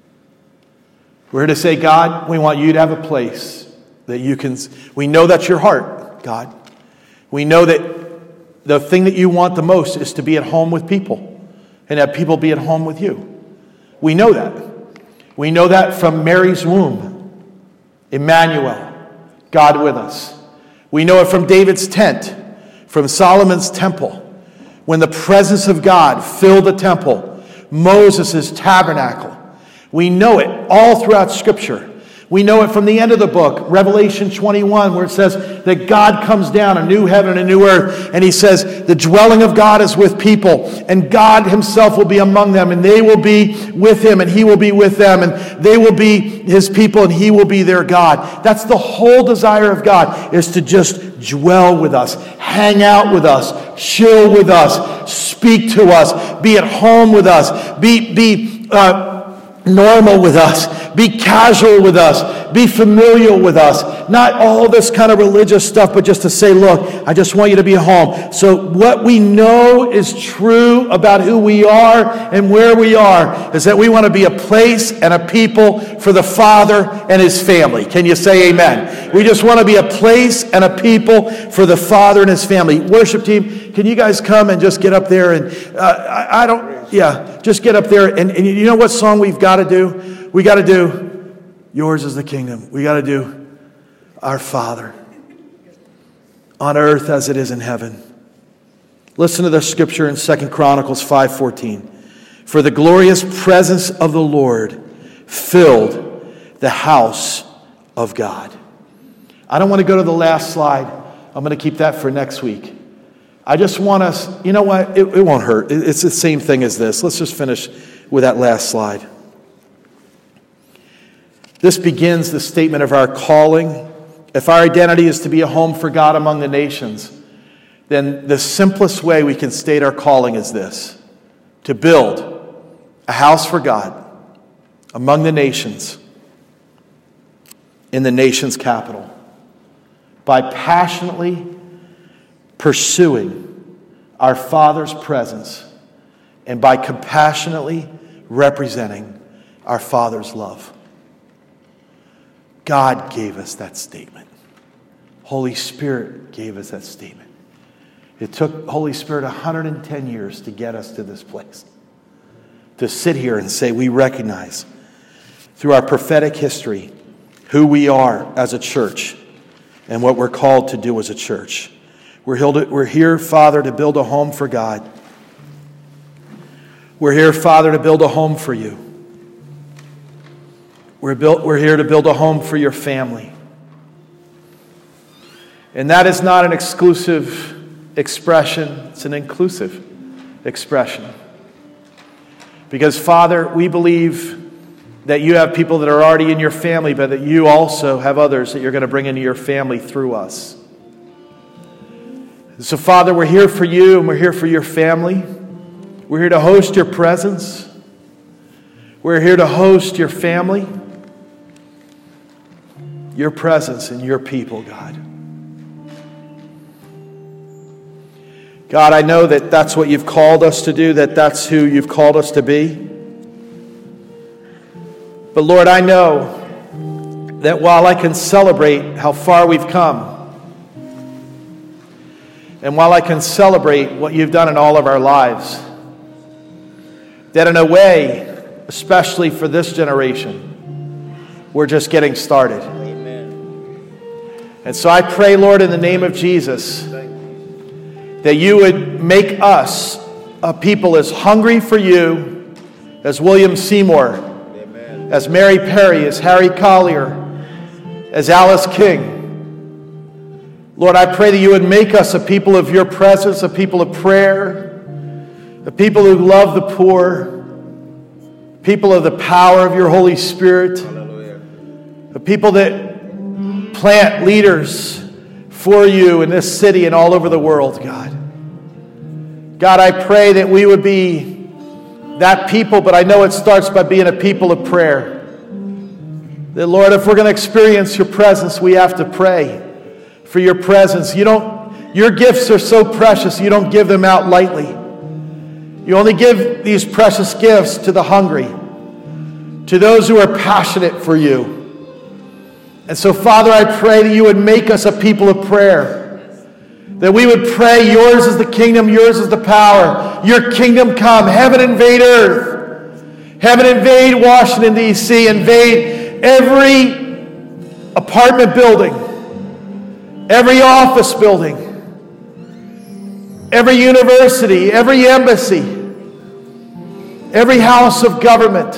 We're here to say, God, we want you to have a place that you can... We know that's your heart, God. We know that the thing that you want the most is to be at home with people and have people be at home with you. We know that. We know that from Mary's womb. Emmanuel, God with us. We know it from David's tent, from Solomon's temple, when the presence of God filled the temple, Moses' tabernacle. We know it all throughout Scripture. We know it from the end of the book, Revelation 21, where it says that God comes down, a new heaven and a new earth, and he says the dwelling of God is with people, and God himself will be among them, and they will be with him, and he will be with them, and they will be his people, and he will be their God. That's the whole desire of God, is to just dwell with us, hang out with us, chill with us, speak to us, be at home with us, be normal with us, be casual with us, be familial with us. Not all this kind of religious stuff, but just to say, look, I just want you to be home. So what we know is true about who we are and where we are is that we want to be a place and a people for the Father and his family. Can you say amen? We just want to be a place and a people for the Father and his family. Worship team, can you guys come and just get up there and just get up there and you know what song we've got to do? We got to do Yours is the Kingdom. We got to do Our Father on earth as it is in heaven. Listen to the scripture in 2 Chronicles 5:14. For the glorious presence of the Lord filled the house of God. I don't want to go to the last slide. I'm going to keep that for next week. I just want us, you know what? It won't hurt. It's the same thing as this. Let's just finish with that last slide. This begins the statement of our calling. If our identity is to be a home for God among the nations, then the simplest way we can state our calling is this: to build a house for God among the nations in the nation's capital by passionately pursuing our Father's presence and by compassionately representing our Father's love. God gave us that statement. Holy Spirit gave us that statement. It took Holy Spirit 110 years to get us to this place. To sit here and say we recognize through our prophetic history who we are as a church and what we're called to do as a church. We're here, Father, to build a home for God. We're here, Father, to build a home for you. We're here to build a home for your family. And that is not an exclusive expression, it's an inclusive expression. Because, Father, we believe that you have people that are already in your family, but that you also have others that you're going to bring into your family through us. So, Father, we're here for you and we're here for your family. We're here to host your presence. We're here to host your family, your presence and your people, God. God, I know that that's what you've called us to do, that's who you've called us to be. But Lord, I know that while I can celebrate how far we've come, and while I can celebrate what you've done in all of our lives, that in a way, especially for this generation, we're just getting started. Amen. And so I pray, Lord, in the name of Jesus, that you would make us a people as hungry for you as William Seymour, amen, as Mary Perry, as Harry Collier, as Alice King. Lord, I pray that you would make us a people of your presence, a people of prayer, a people who love the poor, people of the power of your Holy Spirit, hallelujah, a people that plant leaders for you in this city and all over the world, God. God, I pray that we would be that people, but I know it starts by being a people of prayer. That, Lord, if we're going to experience your presence, we have to pray. If for your presence. Your gifts are so precious, you don't give them out lightly. You only give these precious gifts to the hungry, to those who are passionate for you. And so, Father, I pray that you would make us a people of prayer. That we would pray, yours is the kingdom, yours is the power. Your kingdom come, heaven invade earth. Heaven invade Washington, D.C., invade every apartment building, every office building, every university, every embassy, every house of government.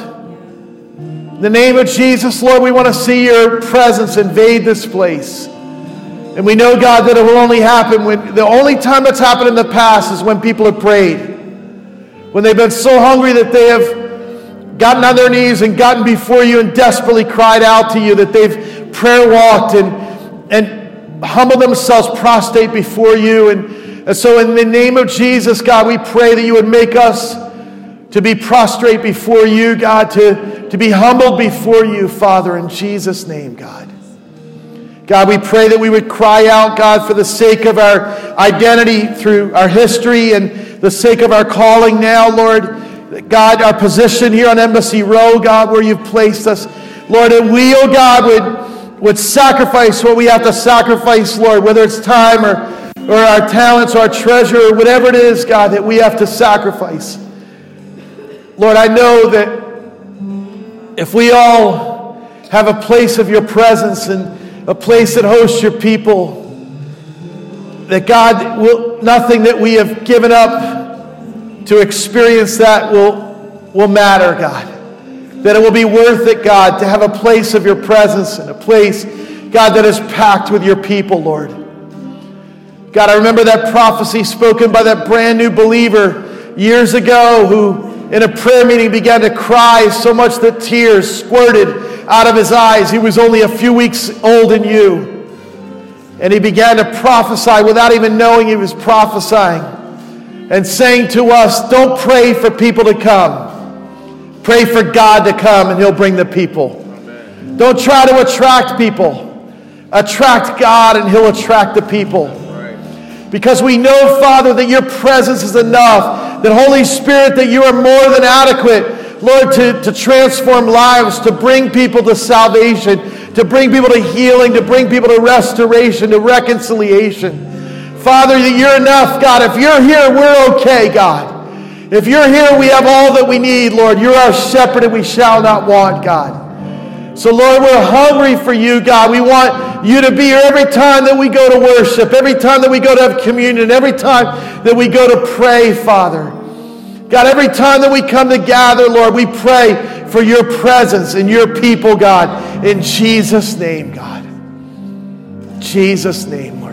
In the name of Jesus, Lord, we want to see your presence invade this place. And we know, God, that it will only happen when the only time that's happened in the past is when people have prayed. When they've been so hungry that they have gotten on their knees and gotten before you and desperately cried out to you, that they've prayer walked and humbled themselves prostrate before you. And so in the name of Jesus, God, we pray that you would make us to be prostrate before you, God, to be humbled before you, Father, in Jesus' name, God. God, we pray that we would cry out, God, for the sake of our identity through our history and the sake of our calling now, Lord. God, our position here on Embassy Row, God, where you've placed us. Lord, that we, oh God, would sacrifice what we have to sacrifice, Lord, whether it's time or our talents or our treasure or whatever it is, God, that we have to sacrifice. Lord, I know that if we all have a place of your presence and a place that hosts your people, that God, nothing that we have given up to experience that will matter, God. That it will be worth it, God, to have a place of your presence and a place, God, that is packed with your people, Lord. God, I remember that prophecy spoken by that brand new believer years ago who in a prayer meeting began to cry so much that tears squirted out of his eyes. He was only a few weeks old in you. And he began to prophesy without even knowing he was prophesying. And saying to us, don't pray for people to come. Pray for God to come and he'll bring the people. Amen. Don't try to attract people. Attract God and he'll attract the people. Right. Because we know, Father, that your presence is enough. That Holy Spirit, that you are more than adequate, Lord, to transform lives, to bring people to salvation, to bring people to healing, to bring people to restoration, to reconciliation. Father, that you're enough, God. If you're here, we're okay, God. If you're here, we have all that we need, Lord. You're our shepherd and we shall not want, God. So, Lord, we're hungry for you, God. We want you to be here every time that we go to worship, every time that we go to have communion, every time that we go to pray, Father. God, every time that we come to gather, Lord, we pray for your presence and your people, God. In Jesus' name, God. In Jesus' name, Lord.